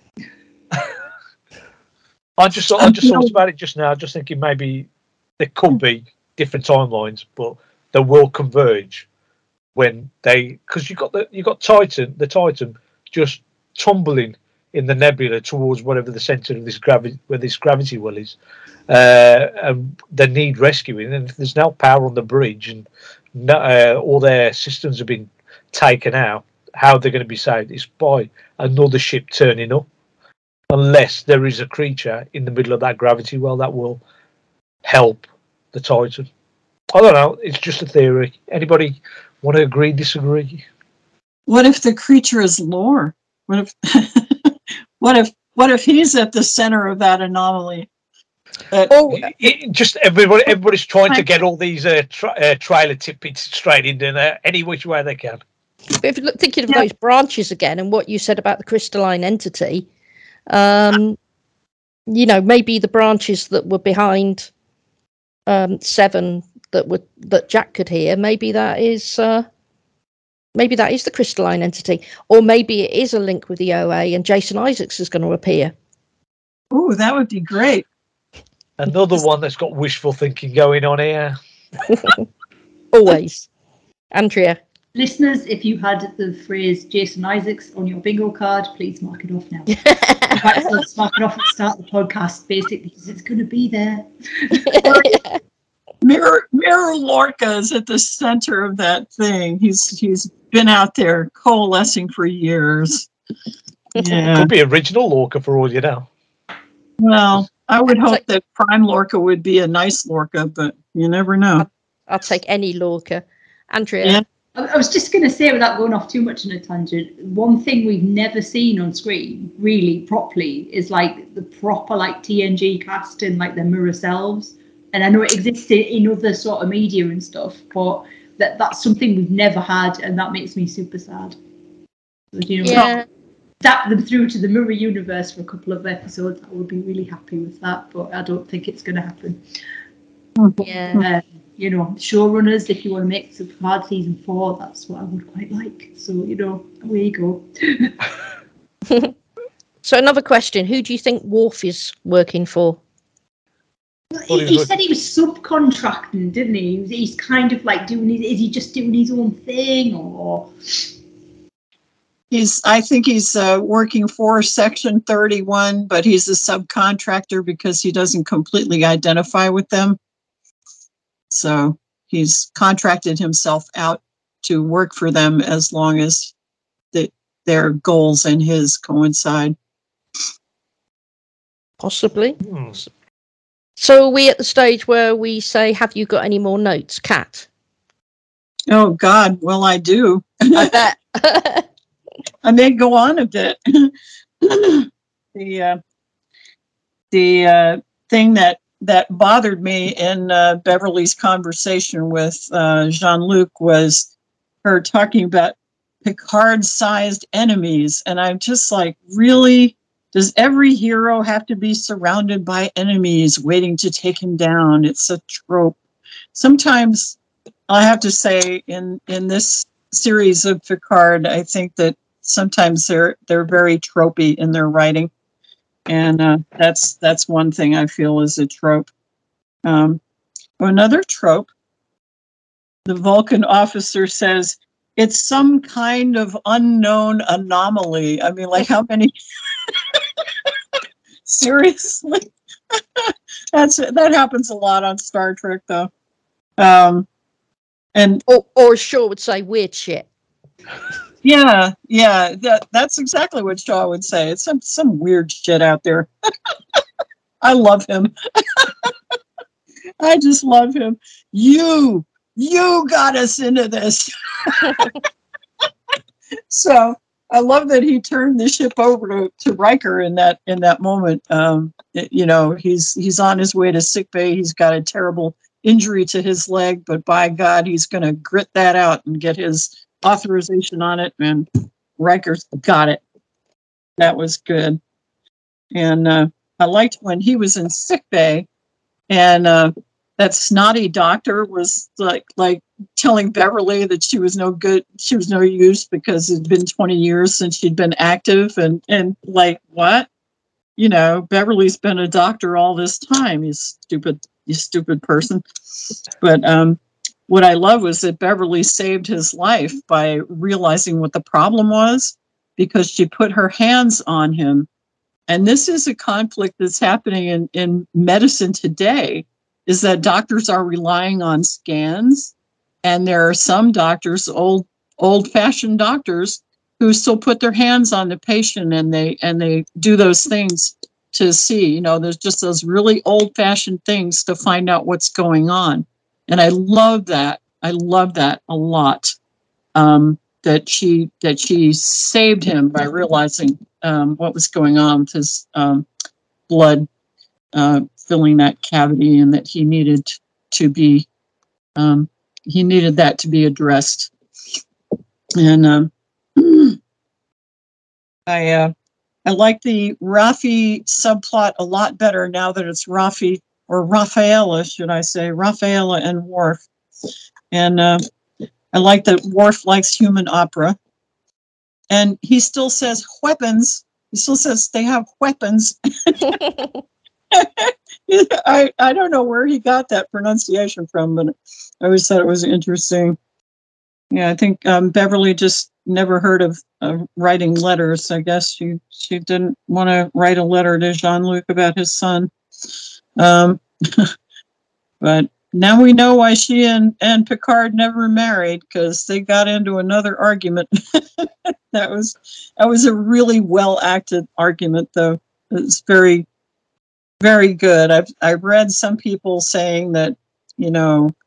I just I just thought about it just now, just thinking maybe there could be different timelines, but they will converge when they because you got the you got Titan the Titan just tumbling in the nebula towards whatever the center of this gravity where this gravity well is, uh, and they need rescuing. And if there's no power on the bridge and no, uh, all their systems have been taken out, how they're going to be saved is by another ship turning up, unless there is a creature in the middle of that gravity well that will help the Titan. I don't know. It's just a theory. Anybody want to agree, disagree? What if the creature is Lore? What if what if what if he's at the center of that anomaly? Uh, Oh, It- it- just everybody, everybody's trying to get all these uh, tra- uh, trailer tidbits straight into there any which way they can. if you look thinking of Yeah. those branches again and what you said about the crystalline entity, um, you know, maybe the branches that were behind um, Seven that were that Jack could hear, maybe that is uh, maybe that is the crystalline entity, or maybe it is a link with the O A and Jason Isaacs is going to appear. oh, that would be great. Another one that's got wishful thinking going on here. Always, Andrea. Listeners, if you had the phrase Jason Isaacs on your bingo card, please mark it off now. In fact, I'll just mark it off at the start of the podcast, basically, because it's going to be there. Mirror Mirror Lorca is at the center of that thing. He's he's been out there coalescing for years. Yeah. Could be original Lorca for all you know. Well, I would It's hope like- that Prime Lorca would be a nice Lorca, but you never know. I'll take any Lorca. Andrea. Yeah. I I was just going to say, without going off too much on a tangent, one thing we've never seen on screen really properly is like the proper like T N G cast and like their mirror selves. And I know it exists in other sort of media and stuff, but that that's something we've never had, and that makes me super sad. So, you know, Yeah. adapt them through to the mirror universe for a couple of episodes, I would be really happy with that, but I don't think it's going to happen. Yeah. Uh, you know, showrunners, if you want to make Picard season four, that's what I would quite like. So, you know, away you go. So another question: who do you think Worf is working for? He, he said he was subcontracting, didn't he? he was, he's kind of like doing his, is he just doing his own thing, or? He's, I think he's uh, working for Section thirty-one, but he's a subcontractor because he doesn't completely identify with them. So he's contracted himself out to work for them as long as the, their goals and his coincide. Possibly. Hmm. So are we at the stage where we say, have you got any more notes, Kat? Oh, God, well, I do. I bet. I may go on a bit. the uh, the uh, thing that, that bothered me in uh, Beverly's conversation with uh, Jean-Luc was her talking about Picard-sized enemies. And I'm just like, really? Does every hero have to be surrounded by enemies waiting to take him down? It's a trope. Sometimes I have to say in, in this series of Picard, I think that sometimes they're they're very tropey in their writing. And uh, that's that's one thing I feel is a trope. Um, another trope, the Vulcan officer says, it's some kind of unknown anomaly. I mean, like how many... Seriously? that's That happens a lot on Star Trek, though. Um, and or, or as Shaw would say, weird shit. Yeah, yeah, that that's exactly what Shaw would say. It's some some weird shit out there. I love him. I just love him. You, you got us into this. So I love that he turned the ship over to, to Riker in that in that moment. Um, it- you know, he's he's on his way to sickbay. He's got a terrible injury to his leg, but by God, he's going to grit that out and get his authorization on it, and Riker's got it. That was good. And uh, I liked when he was in sickbay, and uh, that snotty doctor was like like telling Beverly that she was no good, she was no use because it'd been twenty years since she'd been active, and and like what? You know, Beverly's been a doctor all this time. You stupid, you stupid person. But um. What I love was that Beverly saved his life by realizing what the problem was because she put her hands on him. And this is a conflict that's happening in, in medicine today, is that doctors are relying on scans. And there are some doctors, old, old-fashioned doctors, who still put their hands on the patient and they and they do those things to see. You know, there's just those really old-fashioned things to find out what's going on. And I love that. I love that a lot. Um, that she that she saved him by realizing um, what was going on with his um, blood uh, filling that cavity, and that he needed to be um, he needed that to be addressed. And um, I uh, I like the Raffi subplot a lot better now that it's Raffi. Or Rafaela, should I say, Rafaela and Worf. And uh, I like that Worf likes human opera. And he still says weapons. He still says they have weapons. I, I don't know where he got that pronunciation from, but I always thought it was interesting. Yeah, I think um, Beverly just never heard of uh, writing letters. I guess she, she didn't want to write a letter to Jean-Luc about his son. Um, but now we know why she and, and Picard never married, because they got into another argument. that was that was a really well acted argument, though. It's very, very good. I've I've read some people saying that, you know,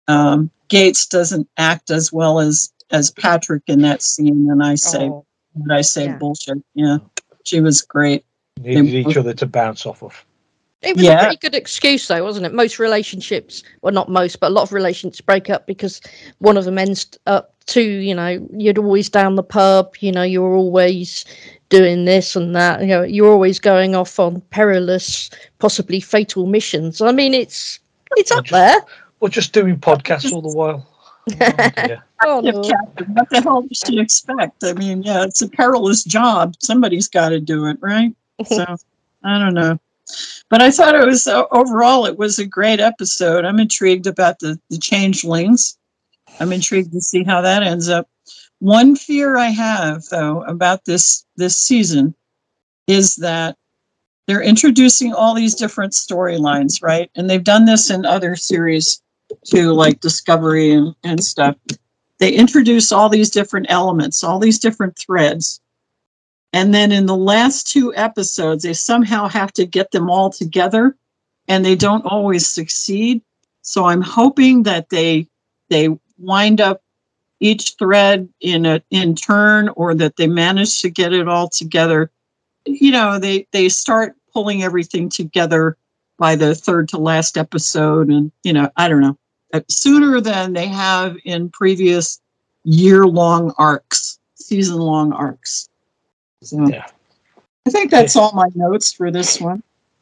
um, Gates doesn't act as well as as Patrick in that scene, and I say, Oh, and I say yeah. bullshit. Yeah, she was great. Needed They each both- other to bounce off of. It was Yeah. a pretty good excuse, though, wasn't it? Most relationships, well, not most, but a lot of relationships break up because one of them ends up to, you know, you're always down the pub, you know, you're always doing this and that, you know, you're always going off on perilous, possibly fatal missions. I mean, it's it's Or up just- there. Or just doing podcasts all the while. Oh, dear. Oh, If no. Captain, what the hell does she expect? I mean, yeah, it's a perilous job. Somebody's got to do it, right? So I don't know, but I thought it was uh, overall it was a great episode. I'm intrigued about the the changelings. I'm intrigued to see how that ends up. One fear I have though about this this season is that they're introducing all these different storylines, right? And they've done this in other series too, like Discovery and, and stuff. They introduce all these different elements, all these different threads. And then in the last two episodes, they somehow have to get them all together, and they don't always succeed. So I'm hoping that they they wind up each thread in a in turn, or that they manage to get it all together. You know, they they start pulling everything together by the third to last episode, and you know, I don't know, uh, sooner than they have in previous year-long arcs, season-long arcs. So Yeah. I think that's all my notes for this one.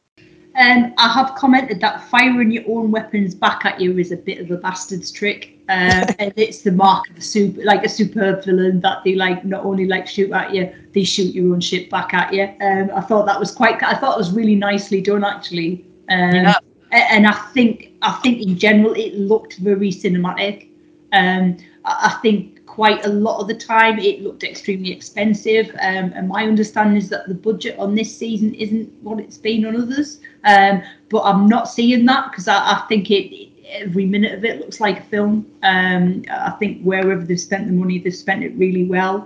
Um, I have commented that firing your own weapons back at you is a bit of a bastard's trick, uh, and it's the mark of a super, like a superb villain, that they like not only like shoot at you, they shoot your own shit back at you. Um, I thought that was quite. I thought it was really nicely done, actually. Um, Yeah. a- And I think, I think in general, it looked very cinematic. Um, I I think quite a lot of the time it looked extremely expensive. Um, and my understanding is that the budget on this season isn't what it's been on others. Um, but I'm not seeing that, because I, I think it, every minute of it looks like a film. Um, I think wherever they've spent the money, they've spent it really well.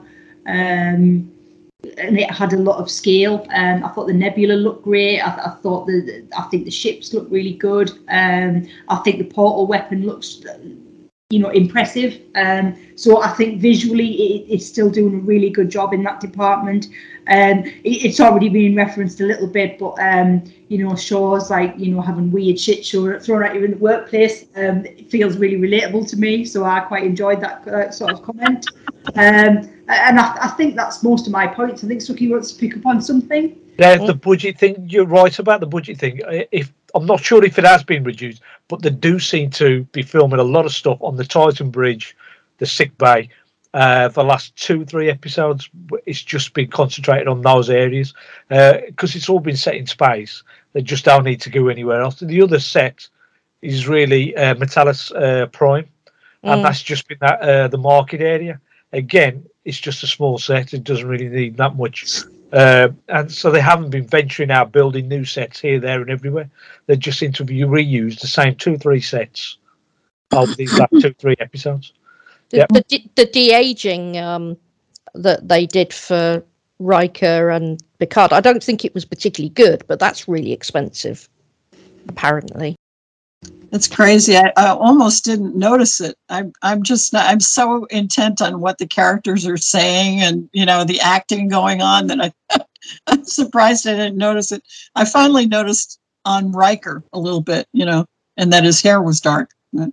Um, and it had a lot of scale. Um, I thought the Nebula looked great. I, I thought the, I think the ships looked really good. Um, I think the portal weapon looks, you know, impressive. Um, so I think visually it, it's still doing a really good job in that department. Um, it, it's already been referenced a little bit, but um, you know, shows like, you know, having weird shit show thrown at you in the workplace, um, it feels really relatable to me. So I quite enjoyed that uh, sort of comment. Um, and I, I think that's most of my points. I think Suki wants to pick up on something. Yeah, the budget thing, you're right about the budget thing. If I'm not sure if it has been reduced, but they do seem to be filming a lot of stuff on the Titan Bridge, the sick bay. Uh, the last two, three episodes, it's just been concentrated on those areas because uh, it's all been set in space. They just don't need to go anywhere else. The other set is really uh, Metalis uh, Prime, and Mm. that's just been that uh, the market area. Again, it's just a small set. It doesn't really need that much. Uh, and so they haven't been venturing out building new sets here, there, and everywhere. They just seem to be reused the same two, three sets of these last two, three episodes. The, Yep. the, de- the de-aging um, that they did for Riker and Picard, I don't think it was particularly good, but that's really expensive, apparently. It's crazy. I, I almost didn't notice it. I'm I'm just not, I'm so intent on what the characters are saying and, you know, the acting going on that I I'm surprised I didn't notice it. I finally noticed on Riker a little bit, you know, and that his hair was dark. But,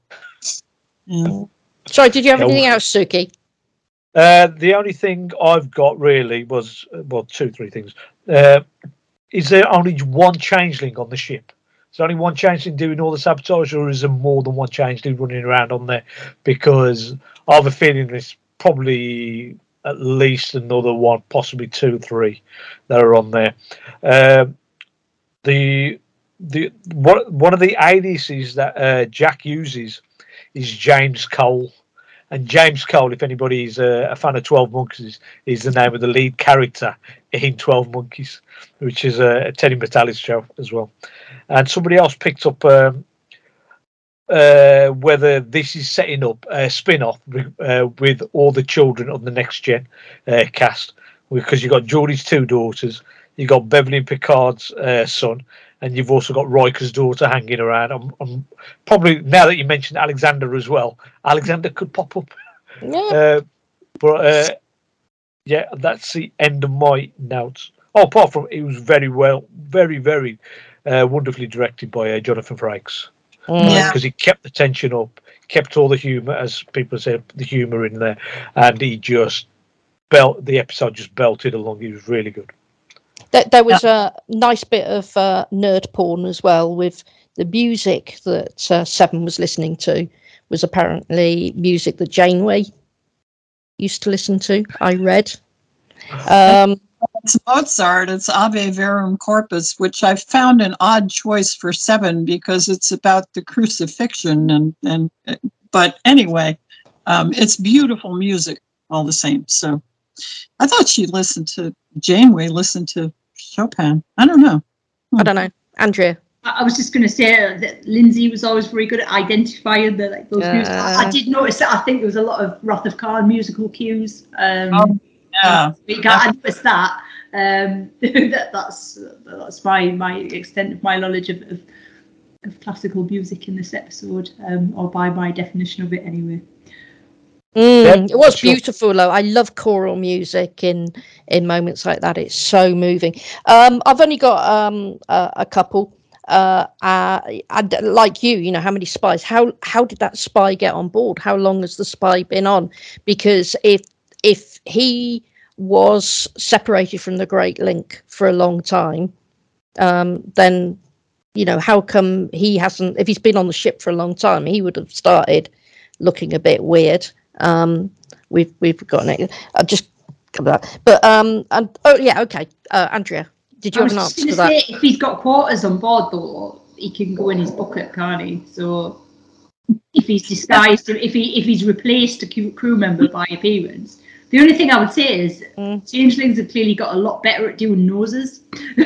yeah. Sorry, did you have Yeah, anything well- else, Suki? Uh, the only thing I've got really was, uh, well, two, three things. Uh, is there only one changeling on the ship? Is there only one changeling doing all the sabotage, or is there more than one changeling running around on there? Because I have a feeling there's probably at least another one, possibly two, three that are on there. Uh, the the one one of the aliases that uh, Jack uses is James Cole. And James Cole, if anybody's a, a fan of twelve Monkeys, is the name of the lead character in twelve Monkeys, which is a, a Teddy Metalis show as well. And somebody else picked up um, uh, whether this is setting up a spin-off uh, with all the children of the Next Gen uh, cast, because you've got Geordie's two daughters, you've got Beverly and Picard's uh, son, and you've also got Riker's daughter hanging around. I'm, I'm probably, now that you mentioned Alexander as well, Alexander could pop up. Yeah. Uh, but uh, yeah, that's the end of my notes. Oh, apart from it was very well, very, very uh, wonderfully directed by uh, Jonathan Frakes. Mm. Yeah. Because he kept the tension up, kept all the humour, as people say, the humour in there, and he just belt the episode just belted along. He was really good. There, there was a nice bit of uh, nerd porn as well, with the music that uh, Seven was listening to was apparently music that Janeway used to listen to. I read. Um, It's Mozart. It's Ave Verum Corpus, which I found an odd choice for Seven because it's about the crucifixion, and and but anyway, um, it's beautiful music all the same. So I thought she listened to Janeway, listened to Chopin. I don't know. I don't know, Andrea. I I was just going to say that Lindsay was always very good at identifying the like those Yeah. music. I, I did notice that. I think there was a lot of Wrath of Khan musical cues. Um, Oh, yeah. we got, I noticed that. Um, that that's that's my my extent of my knowledge of, of, of classical music in this episode, um, or by my definition of it anyway. Mm, Yep, it was sure. beautiful, though. I love choral music in in moments like that. It's so moving. Um, I've only got um, a, a couple. Uh, uh, and like you, you know, how many spies? How how did that spy get on board? How long has the spy been on? Because if if he was separated from the Great Link for a long time, um, then you know, how come he hasn't? If he's been on the ship for a long time, he would have started looking a bit weird. Um, we've we've gotten it. I just come that, but um, and oh yeah, okay, uh, Andrea, did you I have was an just answer going to to that? say, if he's got quarters on board, though, he can go in his bucket, can't he? So if he's disguised, if he if he's replaced a crew crew member by appearance, the only thing I would say is Mm. changelings have clearly got a lot better at doing noses.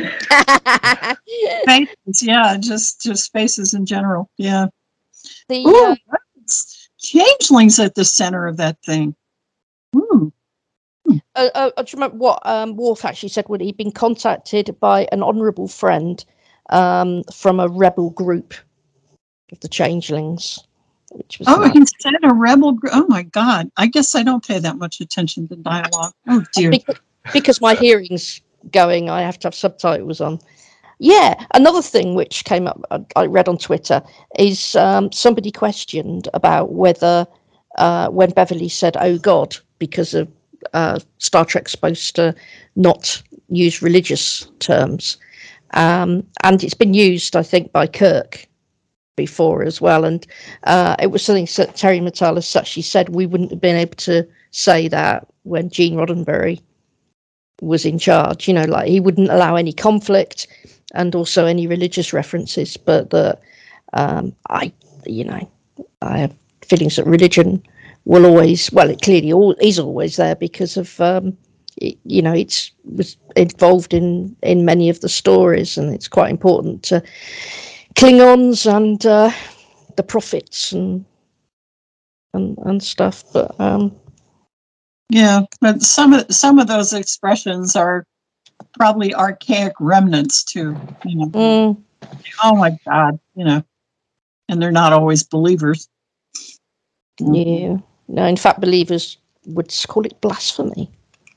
Faces, yeah, just just faces in general. Yeah. the Ooh, uh, that's- changelings at the center of that thing. Ooh. uh, uh, do you remember what um, Worf actually said when he'd been contacted by an honourable friend um, from a rebel group of the changelings, which was Oh, nice. he said a rebel. Gr- oh my God! I guess I don't pay that much attention to dialogue. Oh dear. because, because my hearing's going, I have to have subtitles on. Yeah, another thing which came up, I, I read on Twitter, is um, somebody questioned about whether uh, when Beverly said, "Oh God," because of uh, Star Trek's supposed to not use religious terms, um, and it's been used, I think, by Kirk before as well, and uh, it was something that Terry Matalas actually said we wouldn't have been able to say that when Gene Roddenberry was in charge. You know, like he wouldn't allow any conflict and also any religious references, but that um, I, you know, I have feelings that religion will always, well, it clearly all is always there because of, um, it, you know, it's was involved in in many of the stories, and it's quite important to Klingons and uh, the prophets and and and stuff. But um, Yeah, but some of some of those expressions are probably archaic remnants too. You know. mm, Oh my God! You know, and they're not always believers. yeah, no, in fact, believers would call it blasphemy.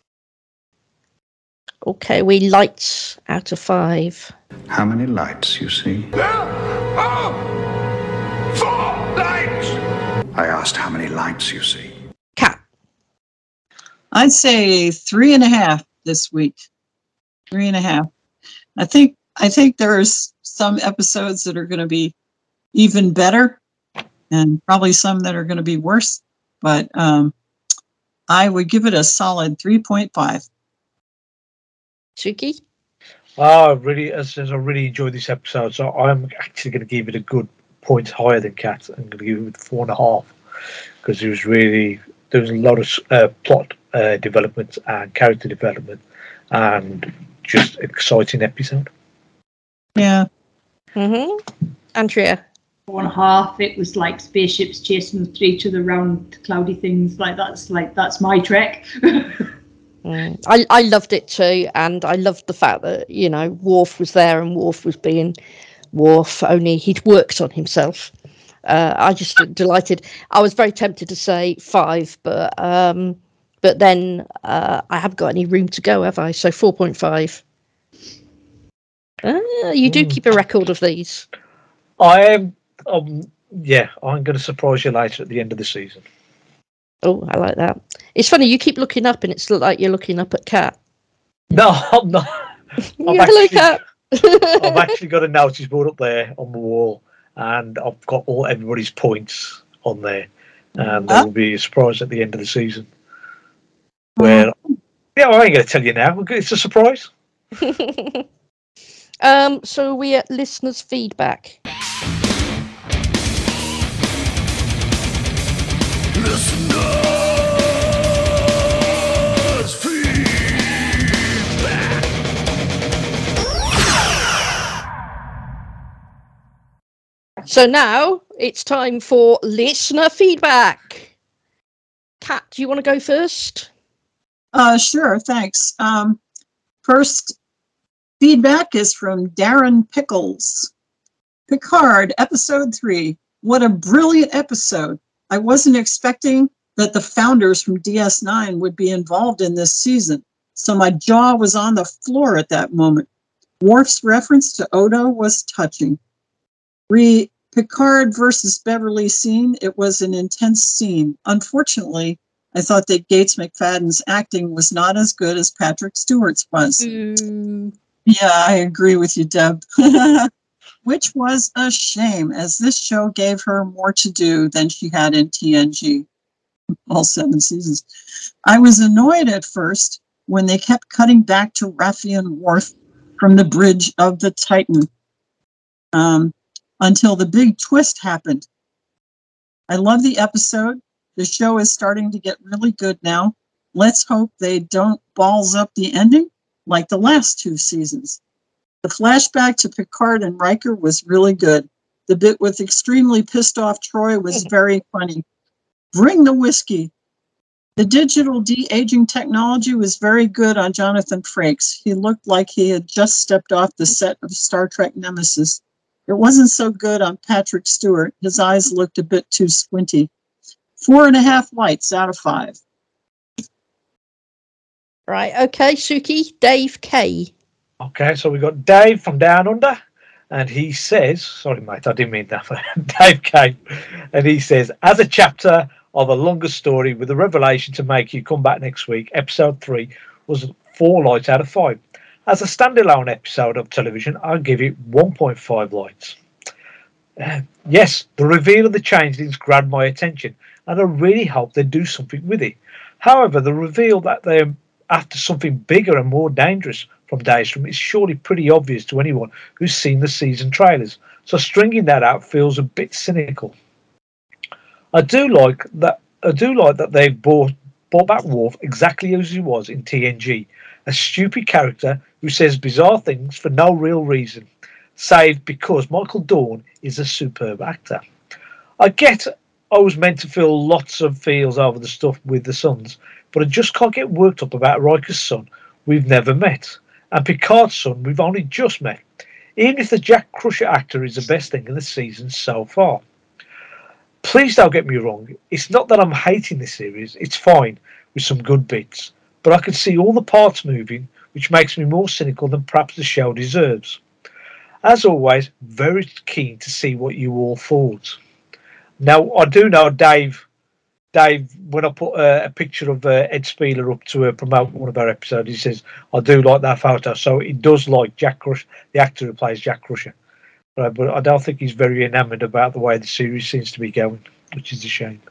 Okay, we lights out of five. How many lights you see? Oh! Four lights! I asked how many lights you see. Cat. I'd say three and a half this week. Three and a half. I think I think there's some episodes that are going to be even better, and probably some that are going to be worse. But um, I would give it a solid three point five. Suki. Oh, really, as, as I really enjoyed this episode, so I'm actually going to give it a good point higher than Cat. I'm going to give it four and a half because it was really, there was a lot of uh, plot uh, development and character development and just exciting episode. Yeah. Mm-hmm. Andrea. Four and a half. It was like spaceships chasing each other around cloudy things. Like that's like that's my Trek. Mm. Mm. I, I loved it too, and I loved the fact that, you know, Worf was there and Worf was being Worf, only he'd worked on himself. Uh, I just delighted. I was very tempted to say five, but um, but then uh, I haven't got any room to go, have I? So four point five. Uh, you do Mm. keep a record of these. I am, um, yeah, I'm going to surprise you later at the end of the season. Oh, I like that. It's funny, you keep looking up and it's like you're looking up at Kat. No, I'm not. Yeah, I've hello, actually- Kat. I've actually got a notice board up there on the wall, and I've got all everybody's points on there, and there will be a surprise at the end of the season. Where, yeah, I ain't going to tell you now. It's a surprise. um, so we at listeners' feedback. Listeners feedback. So now it's time for listener feedback. Kat, do you want to go first? Uh, sure, thanks. Um, first feedback is from Darren Pickles. Picard, episode three. What a brilliant episode. I wasn't expecting that the founders from D S nine would be involved in this season, so my jaw was on the floor at that moment. Worf's reference to Odo was touching. Re Picard versus Beverly scene, it was an intense scene. Unfortunately, I thought that Gates McFadden's acting was not as good as Patrick Stewart's was. Mm. Yeah, I agree with you, Deb. Which was a shame, as this show gave her more to do than she had in T N G, all seven seasons. I was annoyed at first when they kept cutting back to Raffi and Worf from the bridge of the Titan, um, until the big twist happened. I love the episode. The show is starting to get really good now. Let's hope they don't balls up the ending like the last two seasons. The flashback to Picard and Riker was really good. The bit with extremely pissed off Troy was very funny. Bring the whiskey. The digital de-aging technology was very good on Jonathan Frakes. He looked like he had just stepped off the set of Star Trek Nemesis. It wasn't so good on Patrick Stewart. His eyes looked a bit too squinty. Four and a half lights out of five. Right, okay, Suki, Dave K. Okay, so we got Dave from Down Under, and he says, sorry, mate, I didn't mean that. Dave K. And he says, as a chapter of a longer story with a revelation to make you come back next week, episode three was four lights out of five. As a standalone episode of television, I'll give it one point five lights. Uh, yes, the reveal of the changelings grabbed my attention, and I really hope they do something with it. However, the reveal that they're after something bigger and more dangerous from Daystrom is surely pretty obvious to anyone who's seen the season trailers, so stringing that out feels a bit cynical. I do like that. I do like that they've brought, brought back Worf exactly as he was in T N G, a stupid character who says bizarre things for no real reason, save because Michael Dorn is a superb actor. I get I was meant to feel lots of feels over the stuff with the sons, but I just can't get worked up about Riker's son we've never met, and Picard's son we've only just met, even if the Jack Crusher actor is the best thing in the season so far. Please don't get me wrong, it's not that I'm hating this series, it's fine with some good bits, but I can see all the parts moving, which makes me more cynical than perhaps the show deserves. As always, very keen to see what you all thought. Now, I do know Dave, Dave, when I put uh, a picture of uh, Ed Spieler up to uh, promote one of our episodes, he says, I do like that photo. So he does like Jack Crusher, the actor who plays Jack Crusher. But, but I don't think he's very enamoured about the way the series seems to be going, which is a shame.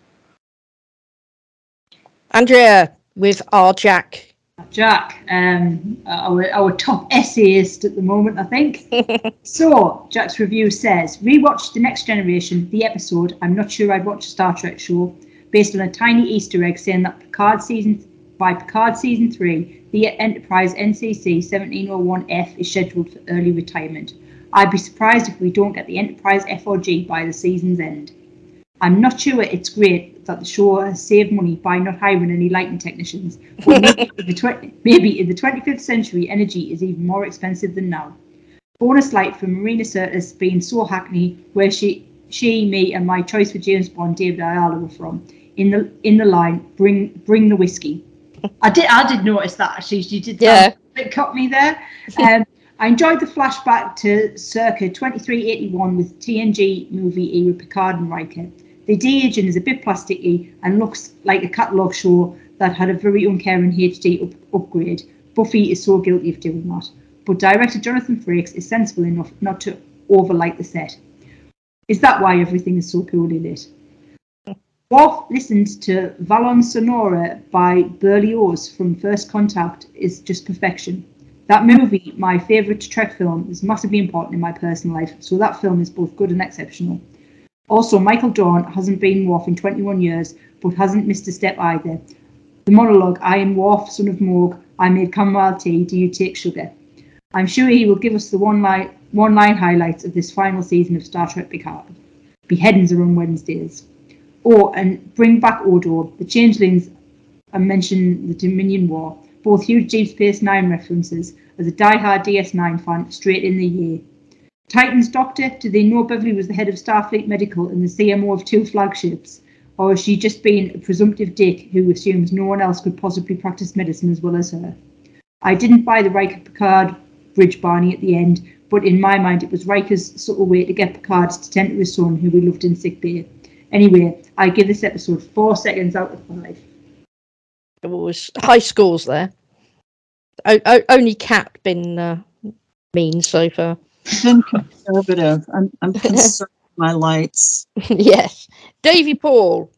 Andrea with our Jack. Jack, um, our, our top essayist at the moment, I think. So, Jack's review says, rewatched The Next Generation, the episode, I'm not sure I'd watch a Star Trek show, based on a tiny Easter egg saying that Picard season by Picard season three, the Enterprise N C C seventeen oh one F is scheduled for early retirement. I'd be surprised if we don't get the Enterprise F or G by the season's end. I'm not sure it's great that the show has saved money by not hiring any lighting technicians, but maybe, in the tw- maybe in the twenty-fifth century, energy is even more expensive than now. Bonus light from Marina Sirtis being so hackney, where she, she, me, and my choice for James Bond, David Ayala, were from. In the in the line, bring bring the whiskey. I did I did notice that actually. She did Yeah. It caught me there. Um, I enjoyed the flashback to circa twenty-three eighty-one with T N G movie era Picard and Riker. The de-aging is a bit plasticky and looks like a catalogue show that had a very uncaring H D up, upgrade. Buffy is so guilty of doing that. But director Jonathan Frakes is sensible enough not to overlight the set. Is that why everything is so poorly lit? Worf listened to Valon Sonora by Berlioz from First Contact is just perfection. That movie, my favourite Trek film, is massively important in my personal life, so that film is both good and exceptional. Also, Michael Dorn hasn't been Worf in twenty-one years, but hasn't missed a step either. The monologue, I am Worf, son of Morg, I made chamomile tea, do you take sugar? I'm sure he will give us the one-line one-line highlights of this final season of Star Trek Picard. Beheadings are on Wednesdays. Oh, and bring back Odo, the Changelings, and mention the Dominion War. Both huge Deep Space Nine references. As a die-hard D S nine fan, straight in the year. Titan's Doctor, do they know Beverly was the head of Starfleet Medical and the C M O of two flagships? Or has she just been a presumptive dick who assumes no one else could possibly practice medicine as well as her? I didn't buy the Riker Picard bridge Barney at the end, but in my mind it was Riker's subtle way to get Picard to tend to his son, who he loved in sickbay. Anyway, I give this episode four seconds out of five. It was high scores there. O- o- only Cat been uh, mean so far. I've been conservative. I'm, I'm concerned with my lights. Yes. Davy Paul.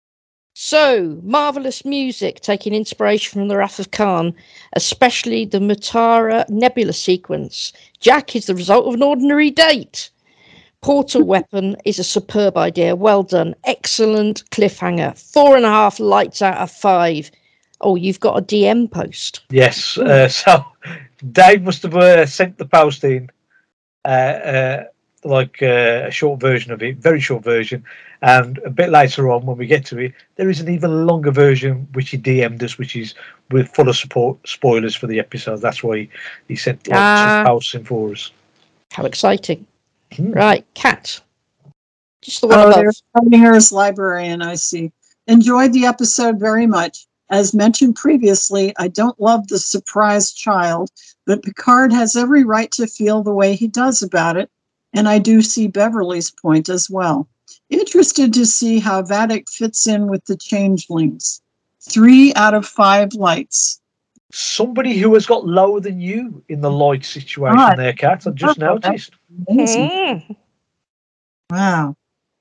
So, marvellous music taking inspiration from the Wrath of Khan, especially the Mutara Nebula sequence. Jack is the result of an ordinary date. Portal weapon is a superb idea. Well done. Excellent cliffhanger. Four and a half lights out of five. Oh, you've got a D M post. Yes. Uh, so Dave must have uh, sent the post in, uh, uh, like uh, a short version of it, very short version. And a bit later on, when we get to it, there is an even longer version which he D M'd us, which is with full of support spoilers for the episode. That's why he, he sent like, Ah. some posts in for us. How exciting. Hmm. Right, Cat. Just the one Oh, above. there's Hunger's Librarian, I see. Enjoyed the episode very much. As mentioned previously, I don't love the surprise child, but Picard has every right to feel the way he does about it, and I do see Beverly's point as well. Interested to see how Vadic fits in with the changelings. Three out of five lights. Somebody who has got lower than you in the light situation God. there, Kat. I just Oh, that's- noticed. Amazing. Mm. Wow.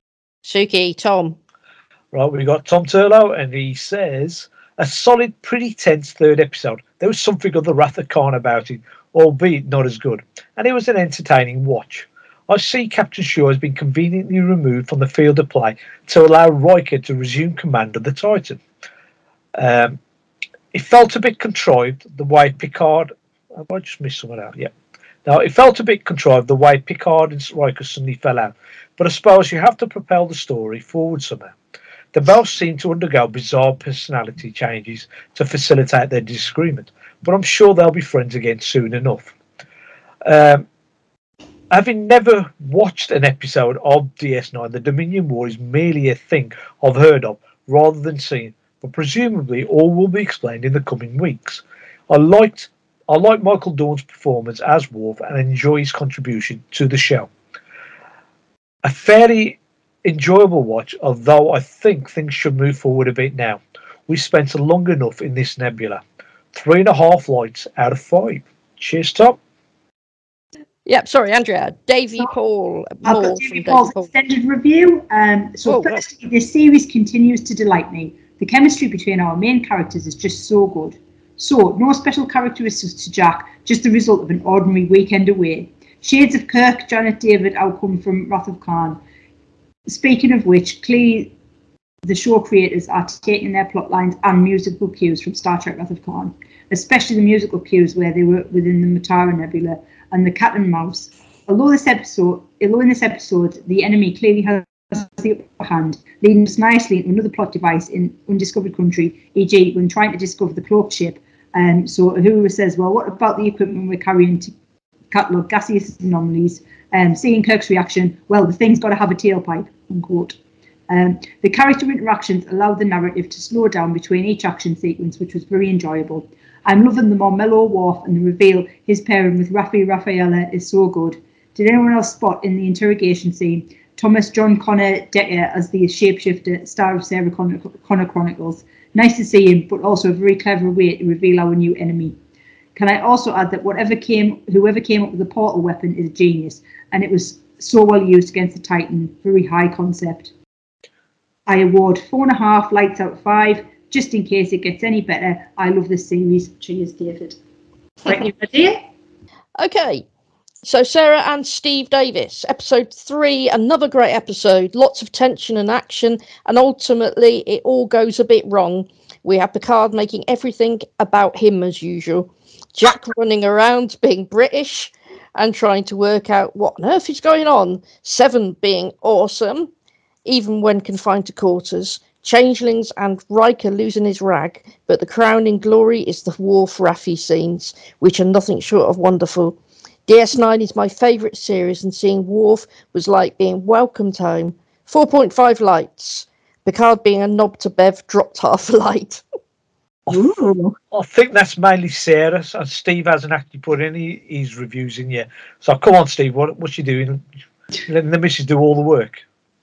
Suki, Tom. Right, we got Tom Turlow, and he says, a solid, pretty tense third episode. There was something of the Wrath of Khan about it, albeit not as good, and it was an entertaining watch. I see Captain Shaw has been conveniently removed from the field of play to allow Riker to resume command of the Titan. Um, it felt a bit contrived the way Picard... Have I just missed someone out? Yeah. Now, it felt a bit contrived the way Picard and Riker suddenly fell out, but I suppose you have to propel the story forward somehow. They both seem to undergo bizarre personality changes to facilitate their disagreement, but I'm sure they'll be friends again soon enough. Um, having never watched an episode of D S nine, the Dominion War is merely a thing I've heard of rather than seen, but presumably all will be explained in the coming weeks. I liked I like Michael Dorn's performance as Worf and enjoy his contribution to the show. A fairly enjoyable watch, although I think things should move forward a bit now. We spent long enough in this nebula. Three and a half lights out of five. Cheers, Tom. Yep, sorry, Andrea. Davy Paul. I've More got from Davy Davy Paul's Paul. extended review. Um, so Oh, right. firstly, this series continues to delight me. The chemistry between our main characters is just so good. So, no special characteristics to Jack, just the result of an ordinary weekend away. Shades of Kirk, Janet David outcome from Wrath of Khan. Speaking of which, clearly the show creators are taking their plot lines and musical cues from Star Trek Wrath of Khan, especially the musical cues where they were within the Mutara Nebula and the Cat and Mouse. Although this episode, although in this episode the enemy clearly has the the upper hand, leading us nicely into another plot device in undiscovered country, for example when trying to discover the cloaked ship. Um, so Uhura says, well, what about the equipment we're carrying to catalogue gaseous anomalies? Um, seeing Kirk's reaction, well, the thing's got to have a tailpipe, unquote. Um, the character interactions allowed the narrative to slow down between each action sequence, which was very enjoyable. I'm loving the more mellow Worf, and the reveal his pairing with Raffi Raffaella is so good. Did anyone else spot in the interrogation scene Thomas John Connor Decker as the shapeshifter, star of Sarah Connor, Connor Chronicles? Nice to see him, but also a very clever way to reveal our new enemy. Can I also add that whatever came, whoever came up with the portal weapon is a genius, and it was so well used against the Titan. Very high concept. I award four and a half lights out of five, just in case it gets any better. I love this series. Cheers, David. Right, you ready? Okay. So Sarah and Steve Davis, episode three, another great episode, lots of tension and action, and ultimately it all goes a bit wrong. We have Picard making everything about him as usual. Jack running around being British and trying to work out what on earth is going on. Seven being awesome, even when confined to quarters. Changelings and Riker losing his rag, but the crowning glory is the Worf Raffi scenes, which are nothing short of wonderful. D S nine is my favourite series, and seeing Worf was like being welcomed home. four point five lights. Picard being a knob to Bev dropped half a light. Ooh. I think that's mainly Sarah, and Steve hasn't actually put any his reviews in yet. So come on, Steve, what what's you doing? Letting the missus do all the work.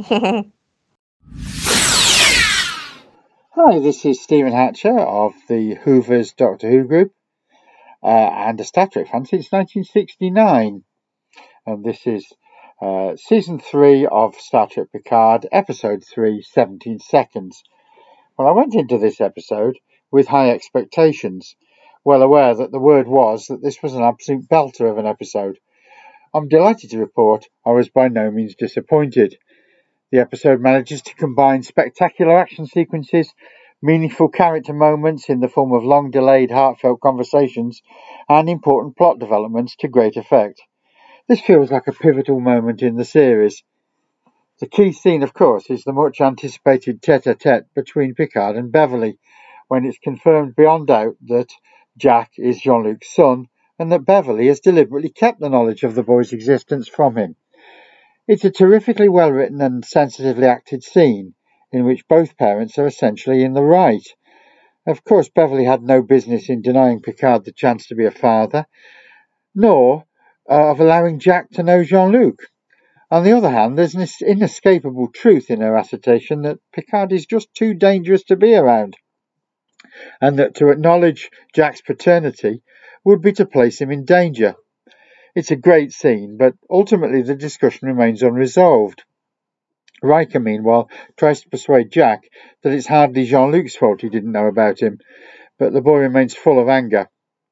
Hi, this is Stephen Hatcher of the Hoover's Doctor Who group, uh, and a Star Trek fan since nineteen sixty-nine. And this is uh, season three of Star Trek Picard, episode three, seventeen seconds. Well, I went into this episode with high expectations, well aware that the word was that this was an absolute belter of an episode. I'm delighted to report I was by no means disappointed. The episode manages to combine spectacular action sequences, meaningful character moments in the form of long-delayed, heartfelt conversations, and important plot developments to great effect. This feels like a pivotal moment in the series. The key scene, of course, is the much-anticipated tete-a-tete between Picard and Beverly, when it's confirmed beyond doubt that Jack is Jean-Luc's son, and that Beverly has deliberately kept the knowledge of the boy's existence from him. It's a terrifically well-written and sensitively acted scene, in which both parents are essentially in the right. Of course, Beverly had no business in denying Picard the chance to be a father, nor uh, of allowing Jack to know Jean-Luc. On the other hand, there's an inescapable truth in her assertion that Picard is just too dangerous to be around, and that to acknowledge Jack's paternity would be to place him in danger. It's a great scene, but ultimately the discussion remains unresolved. Riker, meanwhile, tries to persuade Jack that it's hardly Jean-Luc's fault he didn't know about him, but the boy remains full of anger.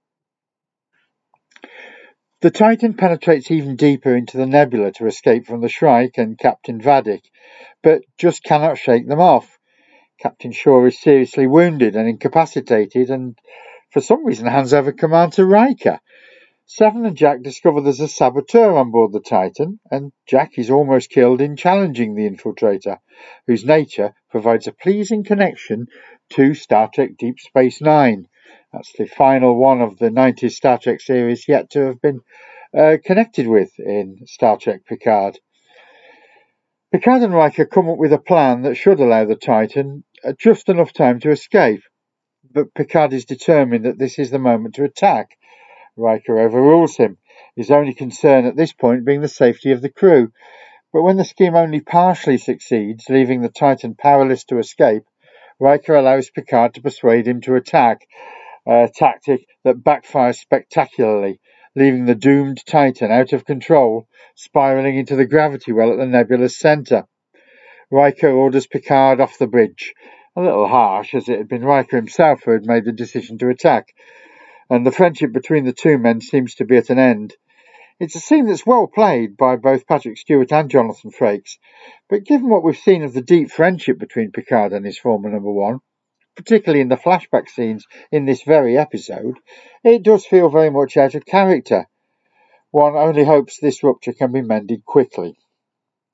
The Titan penetrates even deeper into the nebula to escape from the Shrike and Captain Vadic, but just cannot shake them off. Captain Shaw is seriously wounded and incapacitated, and for some reason hands over command to Riker. Seven and Jack discover there's a saboteur on board the Titan, and Jack is almost killed in challenging the infiltrator, whose nature provides a pleasing connection to Star Trek Deep Space Nine. That's the final one of the nineties Star Trek series yet to have been uh, connected with in Star Trek Picard. Picard and Riker come up with a plan that should allow the Titan uh, just enough time to escape, but Picard is determined that this is the moment to attack. Riker overrules him, his only concern at this point being the safety of the crew. But when the scheme only partially succeeds, leaving the Titan powerless to escape, Riker allows Picard to persuade him to attack, a tactic that backfires spectacularly, leaving the doomed Titan out of control, spiralling into the gravity well at the nebula's centre. Riker orders Picard off the bridge, a little harsh, as it had been Riker himself who had made the decision to attack, and the friendship between the two men seems to be at an end. It's a scene that's well played by both Patrick Stewart and Jonathan Frakes, but given what we've seen of the deep friendship between Picard and his former number one, particularly in the flashback scenes in this very episode, it does feel very much out of character. One only hopes this rupture can be mended quickly.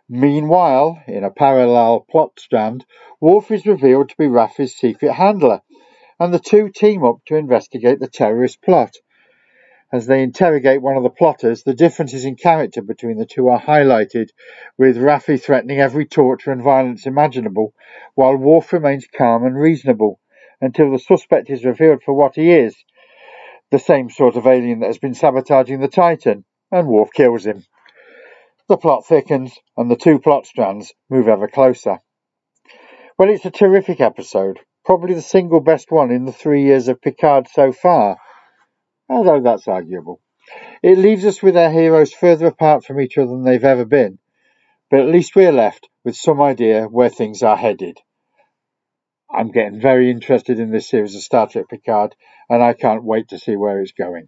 Meanwhile, in a parallel plot strand, Worf is revealed to be Raffi's secret handler, and the two team up to investigate the terrorist plot. As they interrogate one of the plotters, the differences in character between the two are highlighted, with Raffi threatening every torture and violence imaginable, while Worf remains calm and reasonable, until the suspect is revealed for what he is, the same sort of alien that has been sabotaging the Titan, and Worf kills him. The plot thickens, and the two plot strands move ever closer. Well, it's a terrific episode, probably the single best one in the three years of Picard so far, although that's arguable. It leaves us with our heroes further apart from each other than they've ever been, but at least we're left with some idea where things are headed. I'm getting very interested in this series of Star Trek Picard, and I can't wait to see where it's going.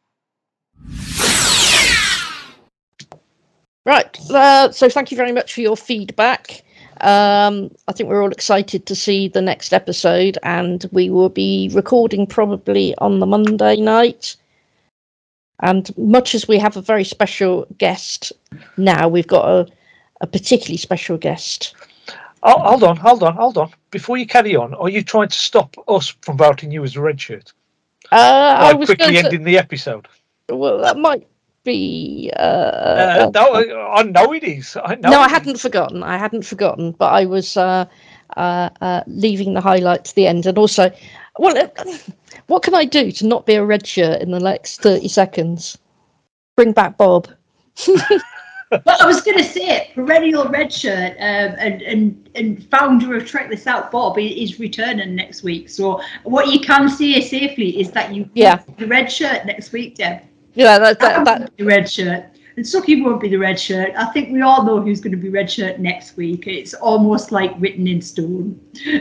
Right, uh, so thank you very much for your feedback. Um, I think we're all excited to see the next episode, and we will be recording probably on the Monday night. And much as we have a very special guest now, we've got a, a particularly special guest. Oh, hold on, hold on, hold on. Before you carry on, are you trying to stop us from voting you as a red shirt? Uh, I By was quickly going to, ending the episode. well, that might be. Uh, Uh, no, I, I know it is. I know. no, I it hadn't is. forgotten. I hadn't forgotten, but I was uh, uh, uh, leaving the highlight to the end, and also, well, uh, what can I do to not be a red shirt in the next thirty seconds? Bring back Bob. Well, I was going to say, perennial red shirt um, and, and, and founder of Trek This Out, Bob, is returning next week. So what you can say safely is that you Yeah. the red shirt next week, Deb. Yeah, that, that, I'm that the red shirt. And Suki won't be the red shirt. I think we all know who's going to be red shirt next week. It's almost like written in stone.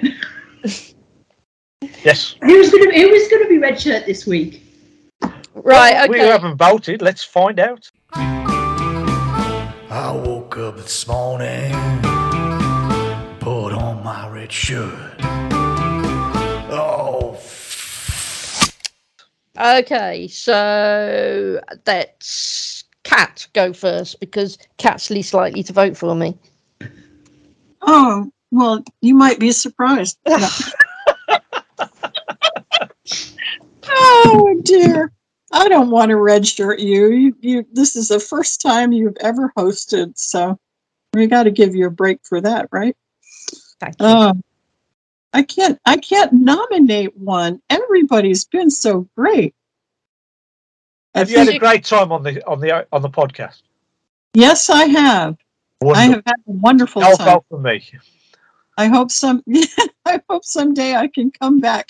Yes. Who's going to who is going to be red shirt this week? right. We Okay. haven't voted. Let's find out. I woke up this morning, put on my red shirt. Oh, Okay, so let's Kat go first because Kat's least likely to vote for me. Oh, well, you might be surprised. Oh dear. I don't want to redshirt you. You, you. This is the first time you've ever hosted, so we got to give you a break for that, right? Thank you. Um, I can't. I can't nominate one. Everybody's been so great. I Have you had think- a great time on the on the on the podcast? yes, I have. I Wonderful. have had a wonderful No time. vote for me. I hope some. I hope someday I can come back.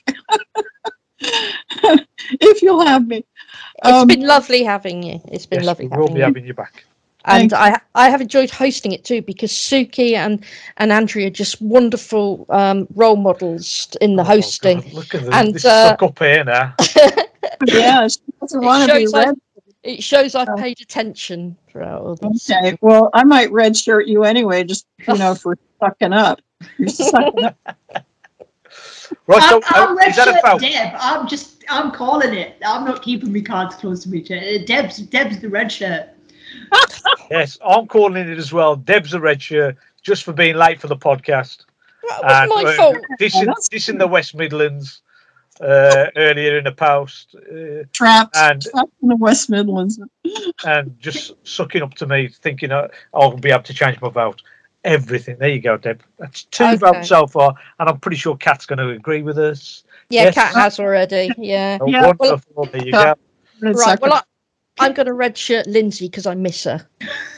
If you'll have me. It's Um, been lovely having you. It's been Yes, lovely we will having be you. having you back. And Thank I I have enjoyed hosting it too because Suki and, and Andrea are just wonderful um, role models in the Oh, hosting. God, look at the, And, this uh, suck up here now. yeah, she doesn't It want to be shows I- red. It shows I've Oh. paid attention throughout all this. Okay, well, I might redshirt you anyway, just you know, for sucking up. You're sucking up. Right, so I'm, I'm uh, red is that a shirt vote? Deb. I'm just I'm calling it. I'm not keeping my cards close to me. Deb's Deb's the red shirt. Yes, I'm calling it as well. Deb's a red shirt just for being late for the podcast. That was And, my uh, fault. This in, that's this in the West Midlands uh, earlier in the post, uh, Trapped, And- trapped in the West Midlands. and just sucking up to me, thinking uh, I'll be able to change my vote. Everything. There you go, Deb. That's two Okay. votes so far, and I'm pretty sure Kat's going to agree with us. Yeah, Yes. Kat has already. Yeah. Oh, Yeah. wonderful. There you go. Right. Well, I, I'm going to redshirt Lindsay because I miss her.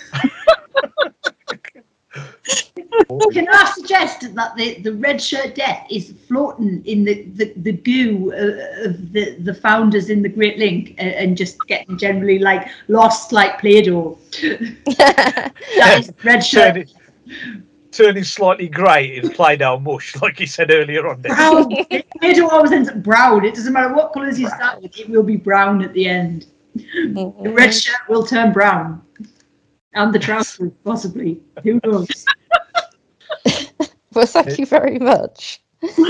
Can I suggest that the, the red shirt death is floating in the, the, the goo uh, of the, the founders in the Great Link and, and just getting generally like lost like Play-Doh? That is red shirt. Turning, turning slightly grey in Play-Doh mush, like you said earlier on. Deb. Brown. Play-Doh always ends up brown. It doesn't matter what colours you start with, it will be brown at the end. The red shirt will turn brown. And the trousers, possibly. Who knows? Well, thank you very much.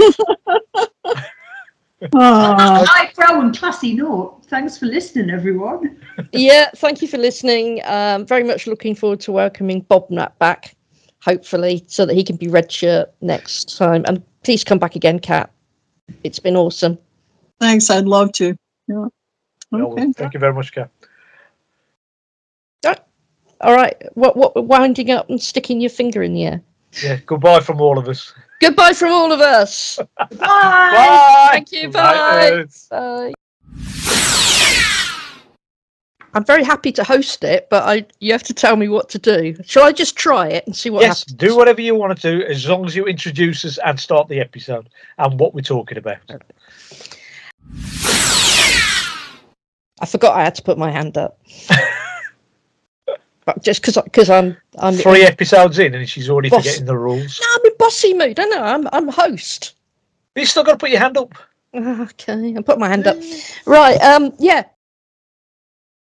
Oh, High brow and classy note. Thanks for listening, everyone. Yeah, thank you for listening. Um, very much looking forward to welcoming Bob Nut back. hopefully, so that he can be red shirt next time. And please come back again, Kat. It's been awesome. Thanks. I'd love to. Yeah. Well, Okay. thank you very much, Kat. All right. What? What? Winding up and sticking your finger in the air. Yeah. Goodbye from all of us. Goodbye from all of us. Bye. Bye. Thank you. Bye. Bye. I'm very happy to host it, but I you have to tell me what to do. Shall I just try it and see what Yes, happens? do whatever you want to do, as long as you introduce us and start the episode and what we're talking about. I forgot I had to put my hand up. But just because because I'm I'm Three episodes in, and she's already Boss. forgetting the rules. No, I'm in bossy mood. I know. I'm I'm host. You still got to put your hand up. Okay, I put my hand up. Right. Um. Yeah.